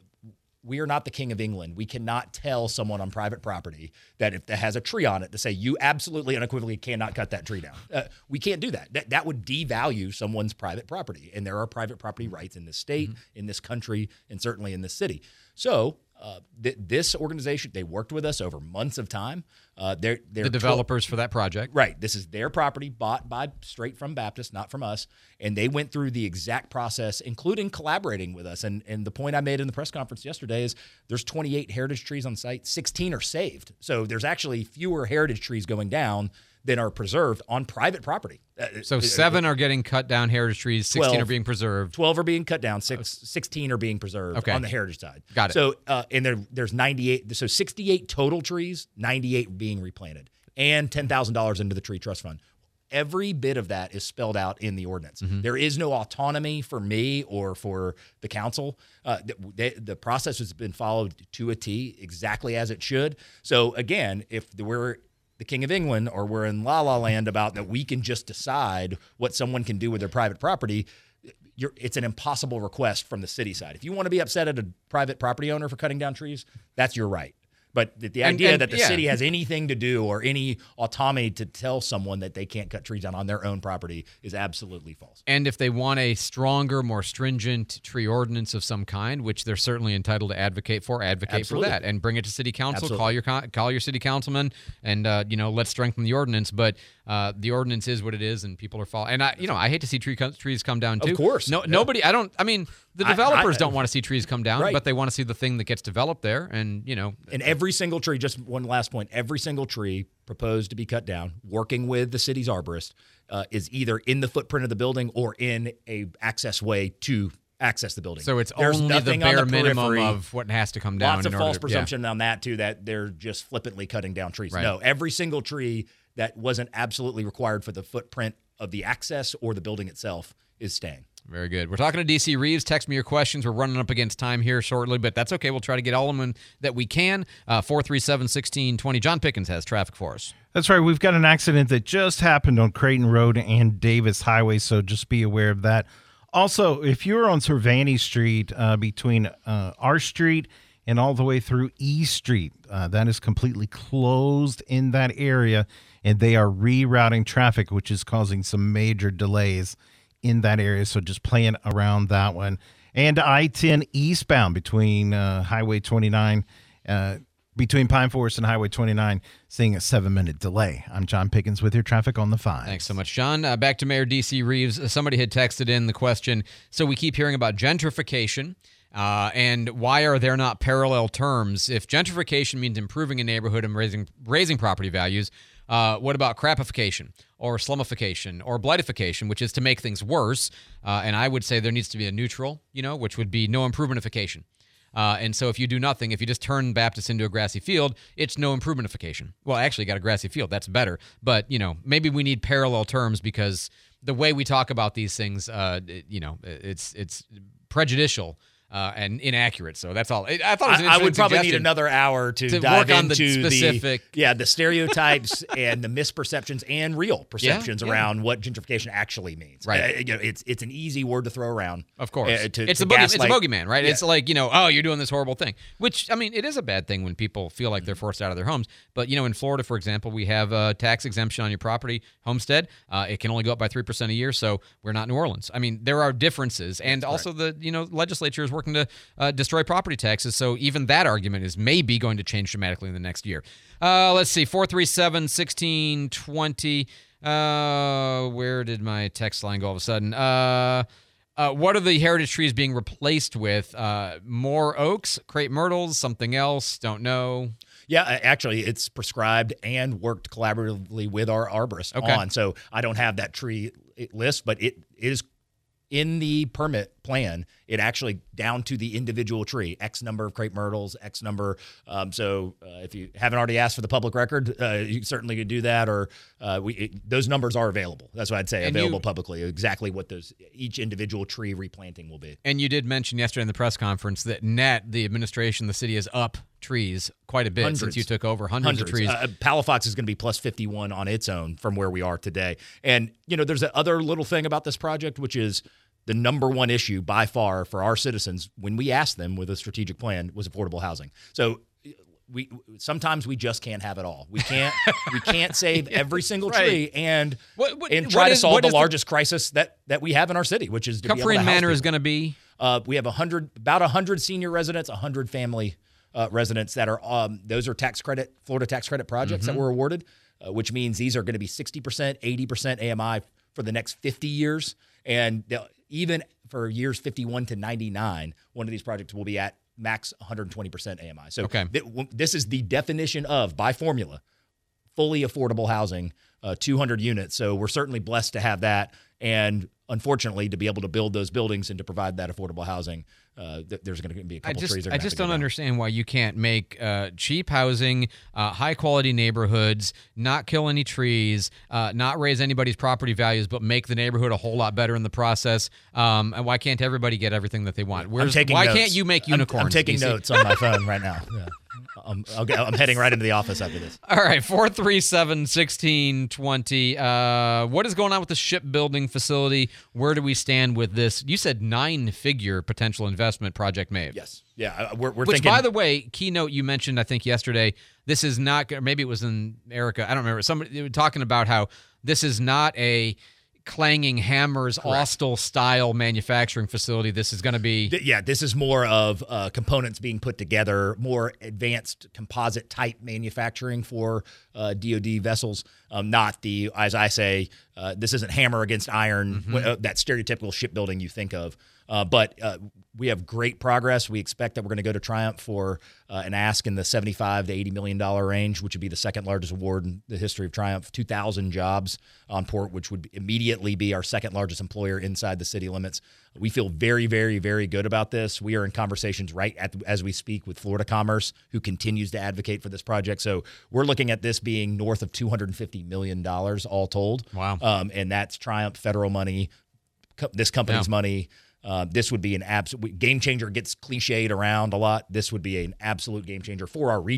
[SPEAKER 3] we are not the King of England. We cannot tell someone on private property that if that has a tree on it to say you absolutely unequivocally cannot cut that tree down. Uh, we can't do that. That that would devalue someone's private property. And there are private property rights in this state, mm-hmm. in this country, and certainly in this city. So uh, th- this organization, they worked with us over months of time. Uh, they're, they're
[SPEAKER 2] The developers for that project.
[SPEAKER 3] Right. This is their property bought by straight from Baptist, not from us. And they went through the exact process, including collaborating with us. And, and the point I made in the press conference yesterday is there's twenty-eight heritage trees on site, sixteen are saved. So there's actually fewer heritage trees going down than are preserved on private property. Uh,
[SPEAKER 2] So seven are getting cut down heritage trees, sixteen
[SPEAKER 3] twelve
[SPEAKER 2] are being preserved.
[SPEAKER 3] twelve are being cut down, six, sixteen are being preserved
[SPEAKER 2] Okay.
[SPEAKER 3] on the heritage side.
[SPEAKER 2] Got it.
[SPEAKER 3] So, uh, and there, there's ninety-eight, so sixty-eight total trees, ninety-eight being replanted, and ten thousand dollars into the tree trust fund. Every bit of that is spelled out in the ordinance.
[SPEAKER 2] Mm-hmm.
[SPEAKER 3] There is no autonomy for me or for the council. Uh, the, they, the process has been followed to a T, exactly as it should. So again, if we're the King of England or we're in La La Land about that we can just decide what someone can do with their private property, you're, it's an impossible request from the city side. If you want to be upset at a private property owner for cutting down trees, that's your right. But the, the
[SPEAKER 2] And-
[SPEAKER 3] idea
[SPEAKER 2] and-
[SPEAKER 3] that the
[SPEAKER 2] yeah.
[SPEAKER 3] city has anything to do or any autonomy to tell someone that they can't cut trees down on their own property is absolutely false.
[SPEAKER 2] And if they want a stronger, more stringent tree ordinance of some kind, which they're certainly entitled to advocate for, advocate
[SPEAKER 3] Absolutely.
[SPEAKER 2] for that and bring it to city council.
[SPEAKER 3] Absolutely.
[SPEAKER 2] Call your con- call your city councilman, and uh, you know, let's strengthen the ordinance. But uh, the ordinance is what it is, and people are following. And I, you know, I hate to see tree co- trees come down too.
[SPEAKER 3] Of course.
[SPEAKER 2] no,
[SPEAKER 3] Yeah.
[SPEAKER 2] nobody. I don't. I mean, the
[SPEAKER 3] I-
[SPEAKER 2] developers
[SPEAKER 3] I-
[SPEAKER 2] don't want to see trees come down,
[SPEAKER 3] Right.
[SPEAKER 2] but they want to see the thing that gets developed there. And you know,
[SPEAKER 3] And every single tree, just one last point, every single tree proposed to be cut down, working with the city's arborist, uh, is either in the footprint of the building or in a access way to access the building.
[SPEAKER 2] so it's
[SPEAKER 3] There's
[SPEAKER 2] only the
[SPEAKER 3] nothing on
[SPEAKER 2] bare minimum
[SPEAKER 3] periphery.
[SPEAKER 2] of what has to come down.
[SPEAKER 3] Lots of
[SPEAKER 2] in order
[SPEAKER 3] false
[SPEAKER 2] to- yeah.
[SPEAKER 3] presumption on that too, that they're just flippantly cutting down trees.
[SPEAKER 2] Right.
[SPEAKER 3] No, every single tree that wasn't absolutely required for the footprint of the access or the building itself is staying.
[SPEAKER 2] Very good. We're talking to D C Reeves. Text me your questions. We're running up against time here shortly, but that's okay. We'll try to get all of them that we can. Uh, four three seven, one six two zero. John Pickens has traffic for us.
[SPEAKER 4] That's right. We've got an accident that just happened on Creighton Road and Davis Highway, so just be aware of that. Also, if you're on Cervani Street uh, between uh, our street and all the way through E Street. Uh, that is completely closed in that area, and they are rerouting traffic, which is causing some major delays in that area. So just playing around that one. And I ten eastbound between uh, Highway twenty-nine, uh, between Pine Forest and Highway twenty-nine, seeing a seven-minute delay. I'm John Pickens with your traffic on the five.
[SPEAKER 2] Thanks so much, John. Uh, back to Mayor D C. Reeves. Somebody had texted in the question, so we keep hearing about gentrification, uh, and why are there not parallel terms? If gentrification means improving a neighborhood and raising raising property values, uh, what about crapification or slumification or blightification, which is to make things worse? Uh, and I would say there needs to be a neutral, you know, which would be no improvementification. Uh, and so if you do nothing, if you just turn Baptist into a grassy field, it's no improvementification. Well, actually, you got a grassy field. That's better. But, you know, maybe we need parallel terms because the way we talk about these things, uh, it, you know, it's it's prejudicial uh, and inaccurate. So that's all. I, I thought it was an
[SPEAKER 3] I, I would probably
[SPEAKER 2] suggestion
[SPEAKER 3] need another hour to,
[SPEAKER 2] to
[SPEAKER 3] dive
[SPEAKER 2] work on
[SPEAKER 3] into
[SPEAKER 2] the specific.
[SPEAKER 3] The, yeah, the stereotypes and the misperceptions and real perceptions
[SPEAKER 2] Yeah, yeah.
[SPEAKER 3] around what gentrification actually means.
[SPEAKER 2] Right.
[SPEAKER 3] Uh, you know, it's it's an easy word to throw around.
[SPEAKER 2] Of course.
[SPEAKER 3] Uh, to,
[SPEAKER 2] it's,
[SPEAKER 3] to
[SPEAKER 2] a boogie, it's a
[SPEAKER 3] gaslight.
[SPEAKER 2] bogeyman, right?
[SPEAKER 3] Yeah.
[SPEAKER 2] It's like, you know, oh, you're doing this horrible thing, which, I mean, it is a bad thing when people feel like they're forced out of their homes. But, you know, in Florida, for example, we have a tax exemption on your property, homestead. Uh, it can only go up by three percent a year, so we're not New Orleans. I mean, there are differences. And
[SPEAKER 3] That's
[SPEAKER 2] also the, you know, legislature is working to uh, destroy property taxes, so even that argument is maybe going to change dramatically in the next year. Uh, let's see, four three seven, one six two zero. Uh, where did my text line go all of a sudden? Uh... Uh, what are the heritage trees being replaced with? Uh, more oaks, crepe myrtles, something else? Don't know.
[SPEAKER 3] Yeah, uh, actually, it's prescribed and worked collaboratively with our arborist
[SPEAKER 2] Okay.
[SPEAKER 3] on. So I don't have that tree list, but it, it is in the permit plan. It actually down to the individual tree, X number of crepe myrtles, X number. Um, so uh, if you haven't already asked for the public record, uh, you certainly could do that. Or uh, we it, those numbers are available. That's what I'd say,
[SPEAKER 2] And
[SPEAKER 3] available
[SPEAKER 2] you-
[SPEAKER 3] publicly. Exactly what those each individual tree replanting will be.
[SPEAKER 2] And you did mention yesterday in the press conference that net, the administration, the city is up trees quite a bit
[SPEAKER 3] Hundreds.
[SPEAKER 2] since you took over. Hundreds, of trees.
[SPEAKER 3] Uh, Palafox is going to be plus fifty-one on its own from where we are today. And, you know, there's a other little thing about this project, which is the number one issue by far for our citizens when we asked them with a strategic plan was affordable housing. So we sometimes we just can't have it all. We can't we can't save every single
[SPEAKER 2] Right.
[SPEAKER 3] tree and
[SPEAKER 2] What- what-
[SPEAKER 3] and try
[SPEAKER 2] what
[SPEAKER 3] to
[SPEAKER 2] is-
[SPEAKER 3] solve
[SPEAKER 2] what
[SPEAKER 3] the
[SPEAKER 2] is the-
[SPEAKER 3] largest crisis that that we have in our city, which is to be able to
[SPEAKER 2] Cupfrine
[SPEAKER 3] house
[SPEAKER 2] Manor is
[SPEAKER 3] people.
[SPEAKER 2] going to be?
[SPEAKER 3] Uh, we have a hundred, about a hundred senior residents, a hundred family uh, residents that are. Um, those are tax credit, Florida tax credit projects
[SPEAKER 2] Mhm.
[SPEAKER 3] that were awarded, uh, which means these are going to be sixty percent, eighty percent A M I for the next fifty years, and they'll- even for years fifty-one to ninety-nine, one of these projects will be at max one hundred twenty percent A M I. So
[SPEAKER 2] Okay.
[SPEAKER 3] th- w- this is the definition of, by formula, fully affordable housing, uh, two hundred units. So we're certainly blessed to have that. And unfortunately, to be able to build those buildings and to provide that affordable housing, uh, th- there's going to be a
[SPEAKER 2] I
[SPEAKER 3] couple
[SPEAKER 2] just,
[SPEAKER 3] trees. that are
[SPEAKER 2] I
[SPEAKER 3] gonna have
[SPEAKER 2] just
[SPEAKER 3] to go
[SPEAKER 2] don't
[SPEAKER 3] down.
[SPEAKER 2] understand why you can't make uh, cheap housing, uh, high quality neighborhoods, not kill any trees, uh, not raise anybody's property values, but make the neighborhood a whole lot better in the process. Um, and why can't everybody get everything that they want?
[SPEAKER 3] I'm
[SPEAKER 2] Where's,
[SPEAKER 3] taking
[SPEAKER 2] why
[SPEAKER 3] notes.
[SPEAKER 2] can't you make
[SPEAKER 3] I'm-
[SPEAKER 2] unicorns?
[SPEAKER 3] I'm, taking
[SPEAKER 2] D C?
[SPEAKER 3] notes on my phone right now. Yeah. I'm, I'll get, I'm heading right into the office after this.
[SPEAKER 2] All right, four three seven, one six two zero. Uh, what is going on with the shipbuilding facility? Where do we stand with this? You said nine-figure potential investment, Project Maeve.
[SPEAKER 3] Yes. Yeah, uh, we're, we're
[SPEAKER 2] Which,
[SPEAKER 3] thinking.
[SPEAKER 2] by the way, keynote you mentioned, I think yesterday, this is not, maybe it was in Erica, I don't remember, somebody they were talking about how this is not a clanging hammers, Austell style manufacturing facility. This is going to be.
[SPEAKER 3] Th- yeah, this is more of uh, components being put together, more advanced composite type manufacturing for uh, D O D vessels, um, not the, as I say, uh, this isn't hammer against iron,
[SPEAKER 2] Mm-hmm.
[SPEAKER 3] w- uh, that stereotypical shipbuilding you think of. Uh, but uh, we have great progress. We expect that we're going to go to Triumph for uh, an ask in the seventy-five to eighty million dollar range, which would be the second largest award in the history of Triumph. two thousand jobs on port, which would immediately be our second largest employer inside the city limits. We feel very, very, very good about this. We are in conversations right at, as we speak with Florida Commerce, who continues to advocate for this project. So we're looking at this being north of two hundred fifty million dollars all told.
[SPEAKER 2] Wow.
[SPEAKER 3] Um, and that's Triumph federal money, co- this company's
[SPEAKER 2] Yeah.
[SPEAKER 3] money. Uh, this would be an absolute game changer. Gets cliched around a lot. This would be an absolute game changer for our region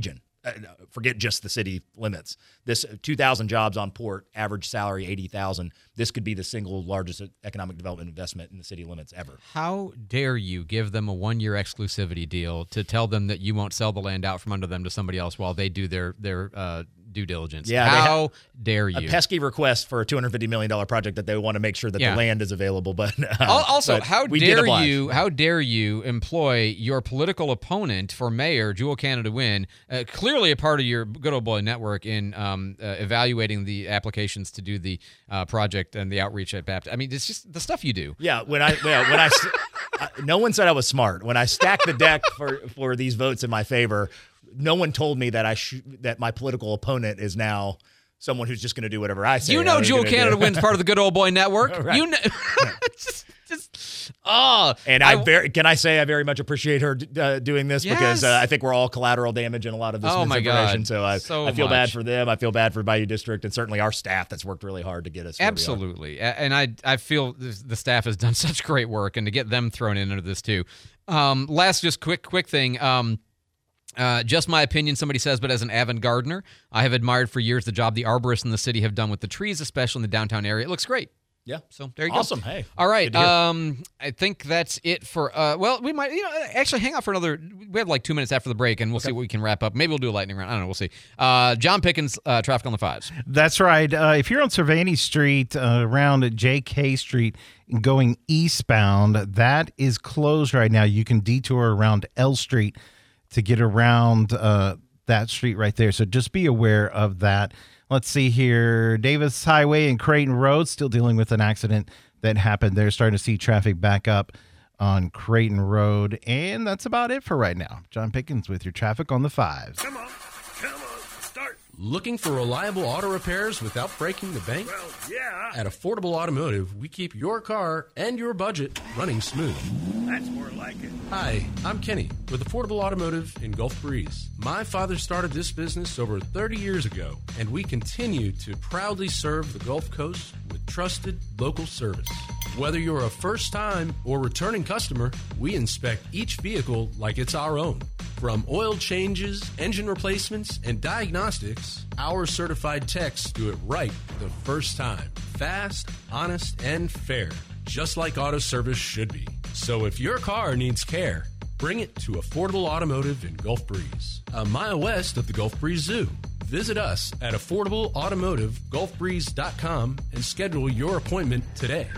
[SPEAKER 3] uh, forget just the city limits. This two thousand jobs on port, average salary eighty thousand. This could be the single largest economic development investment in the city limits ever.
[SPEAKER 2] How dare you give them a one-year exclusivity deal to tell them that you won't sell the land out from under them to somebody else while they do their their uh, due diligence?
[SPEAKER 3] Yeah,
[SPEAKER 2] how dare you?
[SPEAKER 3] A pesky request for a two hundred fifty million dollars project that they want to make sure that
[SPEAKER 2] Yeah.
[SPEAKER 3] the land is available. But uh,
[SPEAKER 2] also,
[SPEAKER 3] but
[SPEAKER 2] how
[SPEAKER 3] we did
[SPEAKER 2] dare
[SPEAKER 3] oblige.
[SPEAKER 2] you? How dare you employ your political opponent for mayor, Jewel Canada Wynn, uh, clearly a part of your good old boy network in um, uh, evaluating the applications to do the uh, project and the outreach at Baptist. I mean, it's just the stuff you do.
[SPEAKER 3] Yeah, when I yeah, when I, I no one said I was smart. When I stacked the deck for for these votes in my favor, no one told me that I sh- that my political opponent is now someone who's just going to do whatever I say.
[SPEAKER 2] You know, Jewel Canada Wynn's part of the good old boy network.
[SPEAKER 3] Right.
[SPEAKER 2] You know, just, just oh,
[SPEAKER 3] and I, I very can I say I very much appreciate her uh, doing this
[SPEAKER 2] Yes.
[SPEAKER 3] because uh, I think we're all collateral damage in a lot of this
[SPEAKER 2] Oh, my
[SPEAKER 3] misinformation.
[SPEAKER 2] God.
[SPEAKER 3] So I
[SPEAKER 2] So
[SPEAKER 3] I feel
[SPEAKER 2] much.
[SPEAKER 3] bad for them. I feel bad for Bayou District and certainly our staff that's worked really hard to get us. where we are.
[SPEAKER 2] Absolutely. A- And I I feel this- the staff has done such great work, and to get them thrown in under this too. Um, last, just quick, quick thing. Um, uh, just my opinion, somebody says, but as an avid gardener, I have admired for years the job the arborists in the city have done with the trees, especially in the downtown area. It looks great.
[SPEAKER 3] Yeah.
[SPEAKER 2] So there you
[SPEAKER 3] Awesome.
[SPEAKER 2] go.
[SPEAKER 3] Hey.
[SPEAKER 2] All right.
[SPEAKER 3] good to hear.
[SPEAKER 2] Um, I think that's it for. Uh, well, we might, you know, actually hang out for another. We have like two minutes after the break, and we'll see what we can wrap up. Maybe we'll do a lightning round. I don't know. We'll see. Uh, John Pickens, uh, traffic on the fives.
[SPEAKER 4] That's right. Uh, if you're on Cervini Street uh, around J K Street going eastbound, that is closed right now. You can detour around L Street to get around uh, that street right there. So just be aware of that. Let's see here. Davis Highway and Creighton Road still dealing with an accident that happened there. Starting to see traffic back up on Creighton Road. And that's about it for right now. John Pickens with your traffic on the fives.
[SPEAKER 6] Come on, come on, start. Looking for reliable auto repairs without breaking the bank? Well, yeah. At Affordable Automotive, we keep your car and your budget running smooth. That's more like it. Hi, I'm Kenny with Affordable Automotive in Gulf Breeze. My father started this business over thirty years ago, and we continue to proudly serve the Gulf Coast with trusted local service. Whether you're a first-time or returning customer, we inspect each vehicle like it's our own. From oil changes, engine replacements, and diagnostics, our certified techs do it right the first time. Fast, honest, and fair, just like auto service should be. So if your car needs care, bring it to Affordable Automotive in Gulf Breeze, a mile west of the Gulf Breeze Zoo. Visit us at affordable automotive gulf breeze dot com and schedule your appointment today.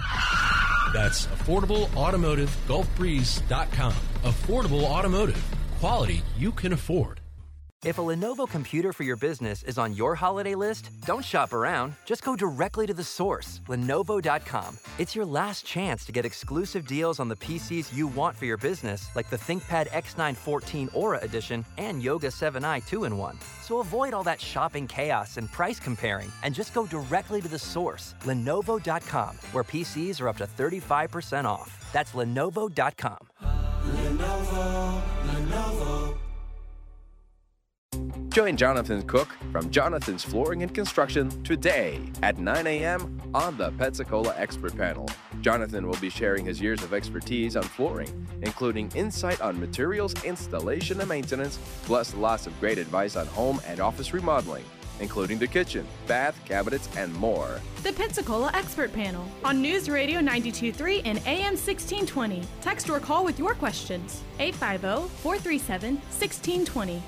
[SPEAKER 6] That's affordable automotive gulf breeze dot com. Affordable Automotive. Quality you can afford.
[SPEAKER 7] If a Lenovo computer for your business is on your holiday list, don't shop around. Just go directly to the source, lenovo dot com. It's your last chance to get exclusive deals on the P Cs you want for your business, like the ThinkPad X nine fourteen Aura Edition and Yoga seven i two in one. So avoid all that shopping chaos and price comparing, and just go directly to the source, lenovo dot com, where P Cs are up to thirty-five percent off. That's lenovo dot com.
[SPEAKER 8] Lenovo, Lenovo.
[SPEAKER 25] Join Jonathan Cook from Jonathan's Flooring and Construction today at nine a.m. on the Pensacola Expert Panel. Jonathan will be sharing his years of expertise on flooring, including insight on materials, installation, and maintenance, plus lots of great advice on home and office remodeling, including the kitchen, bath, cabinets, and more.
[SPEAKER 9] The Pensacola Expert Panel on News Radio ninety-two point three and A M sixteen twenty. Text or call with your questions. eight five zero, four three seven, one six two zero.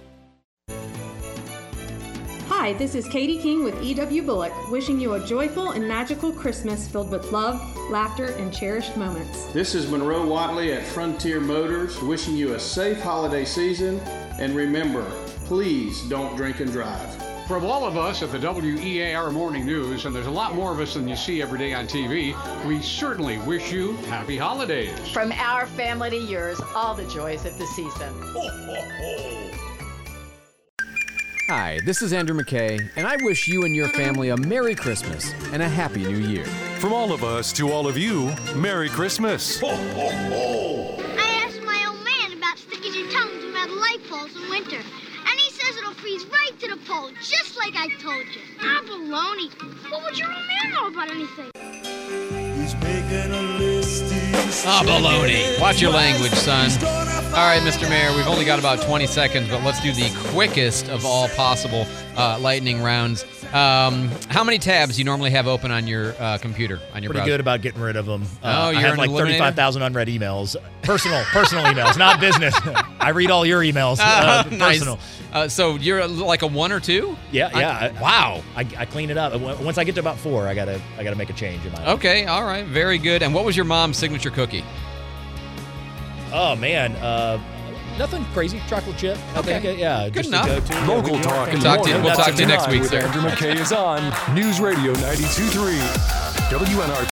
[SPEAKER 10] Hi, this is Katie King with E W Bullock, wishing you a joyful and magical Christmas filled with love, laughter, and cherished moments.
[SPEAKER 11] This is Monroe Watley at Frontier Motors, wishing you a safe holiday season. And remember, please don't drink and drive.
[SPEAKER 27] From all of us at the W E A R Morning News, and there's a lot more of us than you see every day on T V, we certainly wish you happy holidays.
[SPEAKER 28] From our family to yours, all the joys of the season. Ho, ho, ho.
[SPEAKER 12] Hi, this is Andrew McKay, and I wish you and your family a Merry Christmas and a Happy New Year.
[SPEAKER 1] From all of us to all of you, Merry Christmas.
[SPEAKER 13] Ho, ho, ho. I asked my old man about sticking your tongue through where the light falls in winter, and he says it'll freeze right to the pole, just like I told you. Ah, baloney. What would your old man know about anything?
[SPEAKER 2] Ah, baloney. Watch your language, son. All right, Mister Mayor, we've only got about twenty seconds, but let's do the quickest of all possible uh, lightning rounds. Um, how many tabs do you normally have open on your uh, computer, on your
[SPEAKER 3] Pretty
[SPEAKER 2] browser?
[SPEAKER 3] good about getting rid of them.
[SPEAKER 2] Oh,
[SPEAKER 3] Uh,
[SPEAKER 2] you're
[SPEAKER 3] I have
[SPEAKER 2] an
[SPEAKER 3] like
[SPEAKER 2] eliminator?
[SPEAKER 3] thirty-five thousand unread emails. Personal, personal emails, not business. I read all your emails. Uh,
[SPEAKER 2] Uh, nice.
[SPEAKER 3] Personal.
[SPEAKER 2] Uh, so you're like a one or two?
[SPEAKER 3] Yeah,
[SPEAKER 2] I-
[SPEAKER 3] yeah. I- wow. I, I clean it up. W- Once I get to about four, I gotta, I gotta make a change in my life.
[SPEAKER 2] Okay, all right, very good. And what was your mom's signature cookie?
[SPEAKER 3] Oh man, uh, nothing crazy. Chocolate chip. I
[SPEAKER 2] Okay.
[SPEAKER 3] think, uh, yeah,
[SPEAKER 2] Good
[SPEAKER 3] just
[SPEAKER 2] enough.
[SPEAKER 3] to go to.
[SPEAKER 1] Local
[SPEAKER 3] Yeah,
[SPEAKER 1] talk in
[SPEAKER 2] We'll
[SPEAKER 1] the
[SPEAKER 2] talk to you-
[SPEAKER 1] morning.
[SPEAKER 2] we'll
[SPEAKER 1] That's
[SPEAKER 2] talk to you next
[SPEAKER 1] tonight
[SPEAKER 2] week,
[SPEAKER 1] with
[SPEAKER 2] sir.
[SPEAKER 1] Andrew McKay is on News Radio ninety-two point three W N R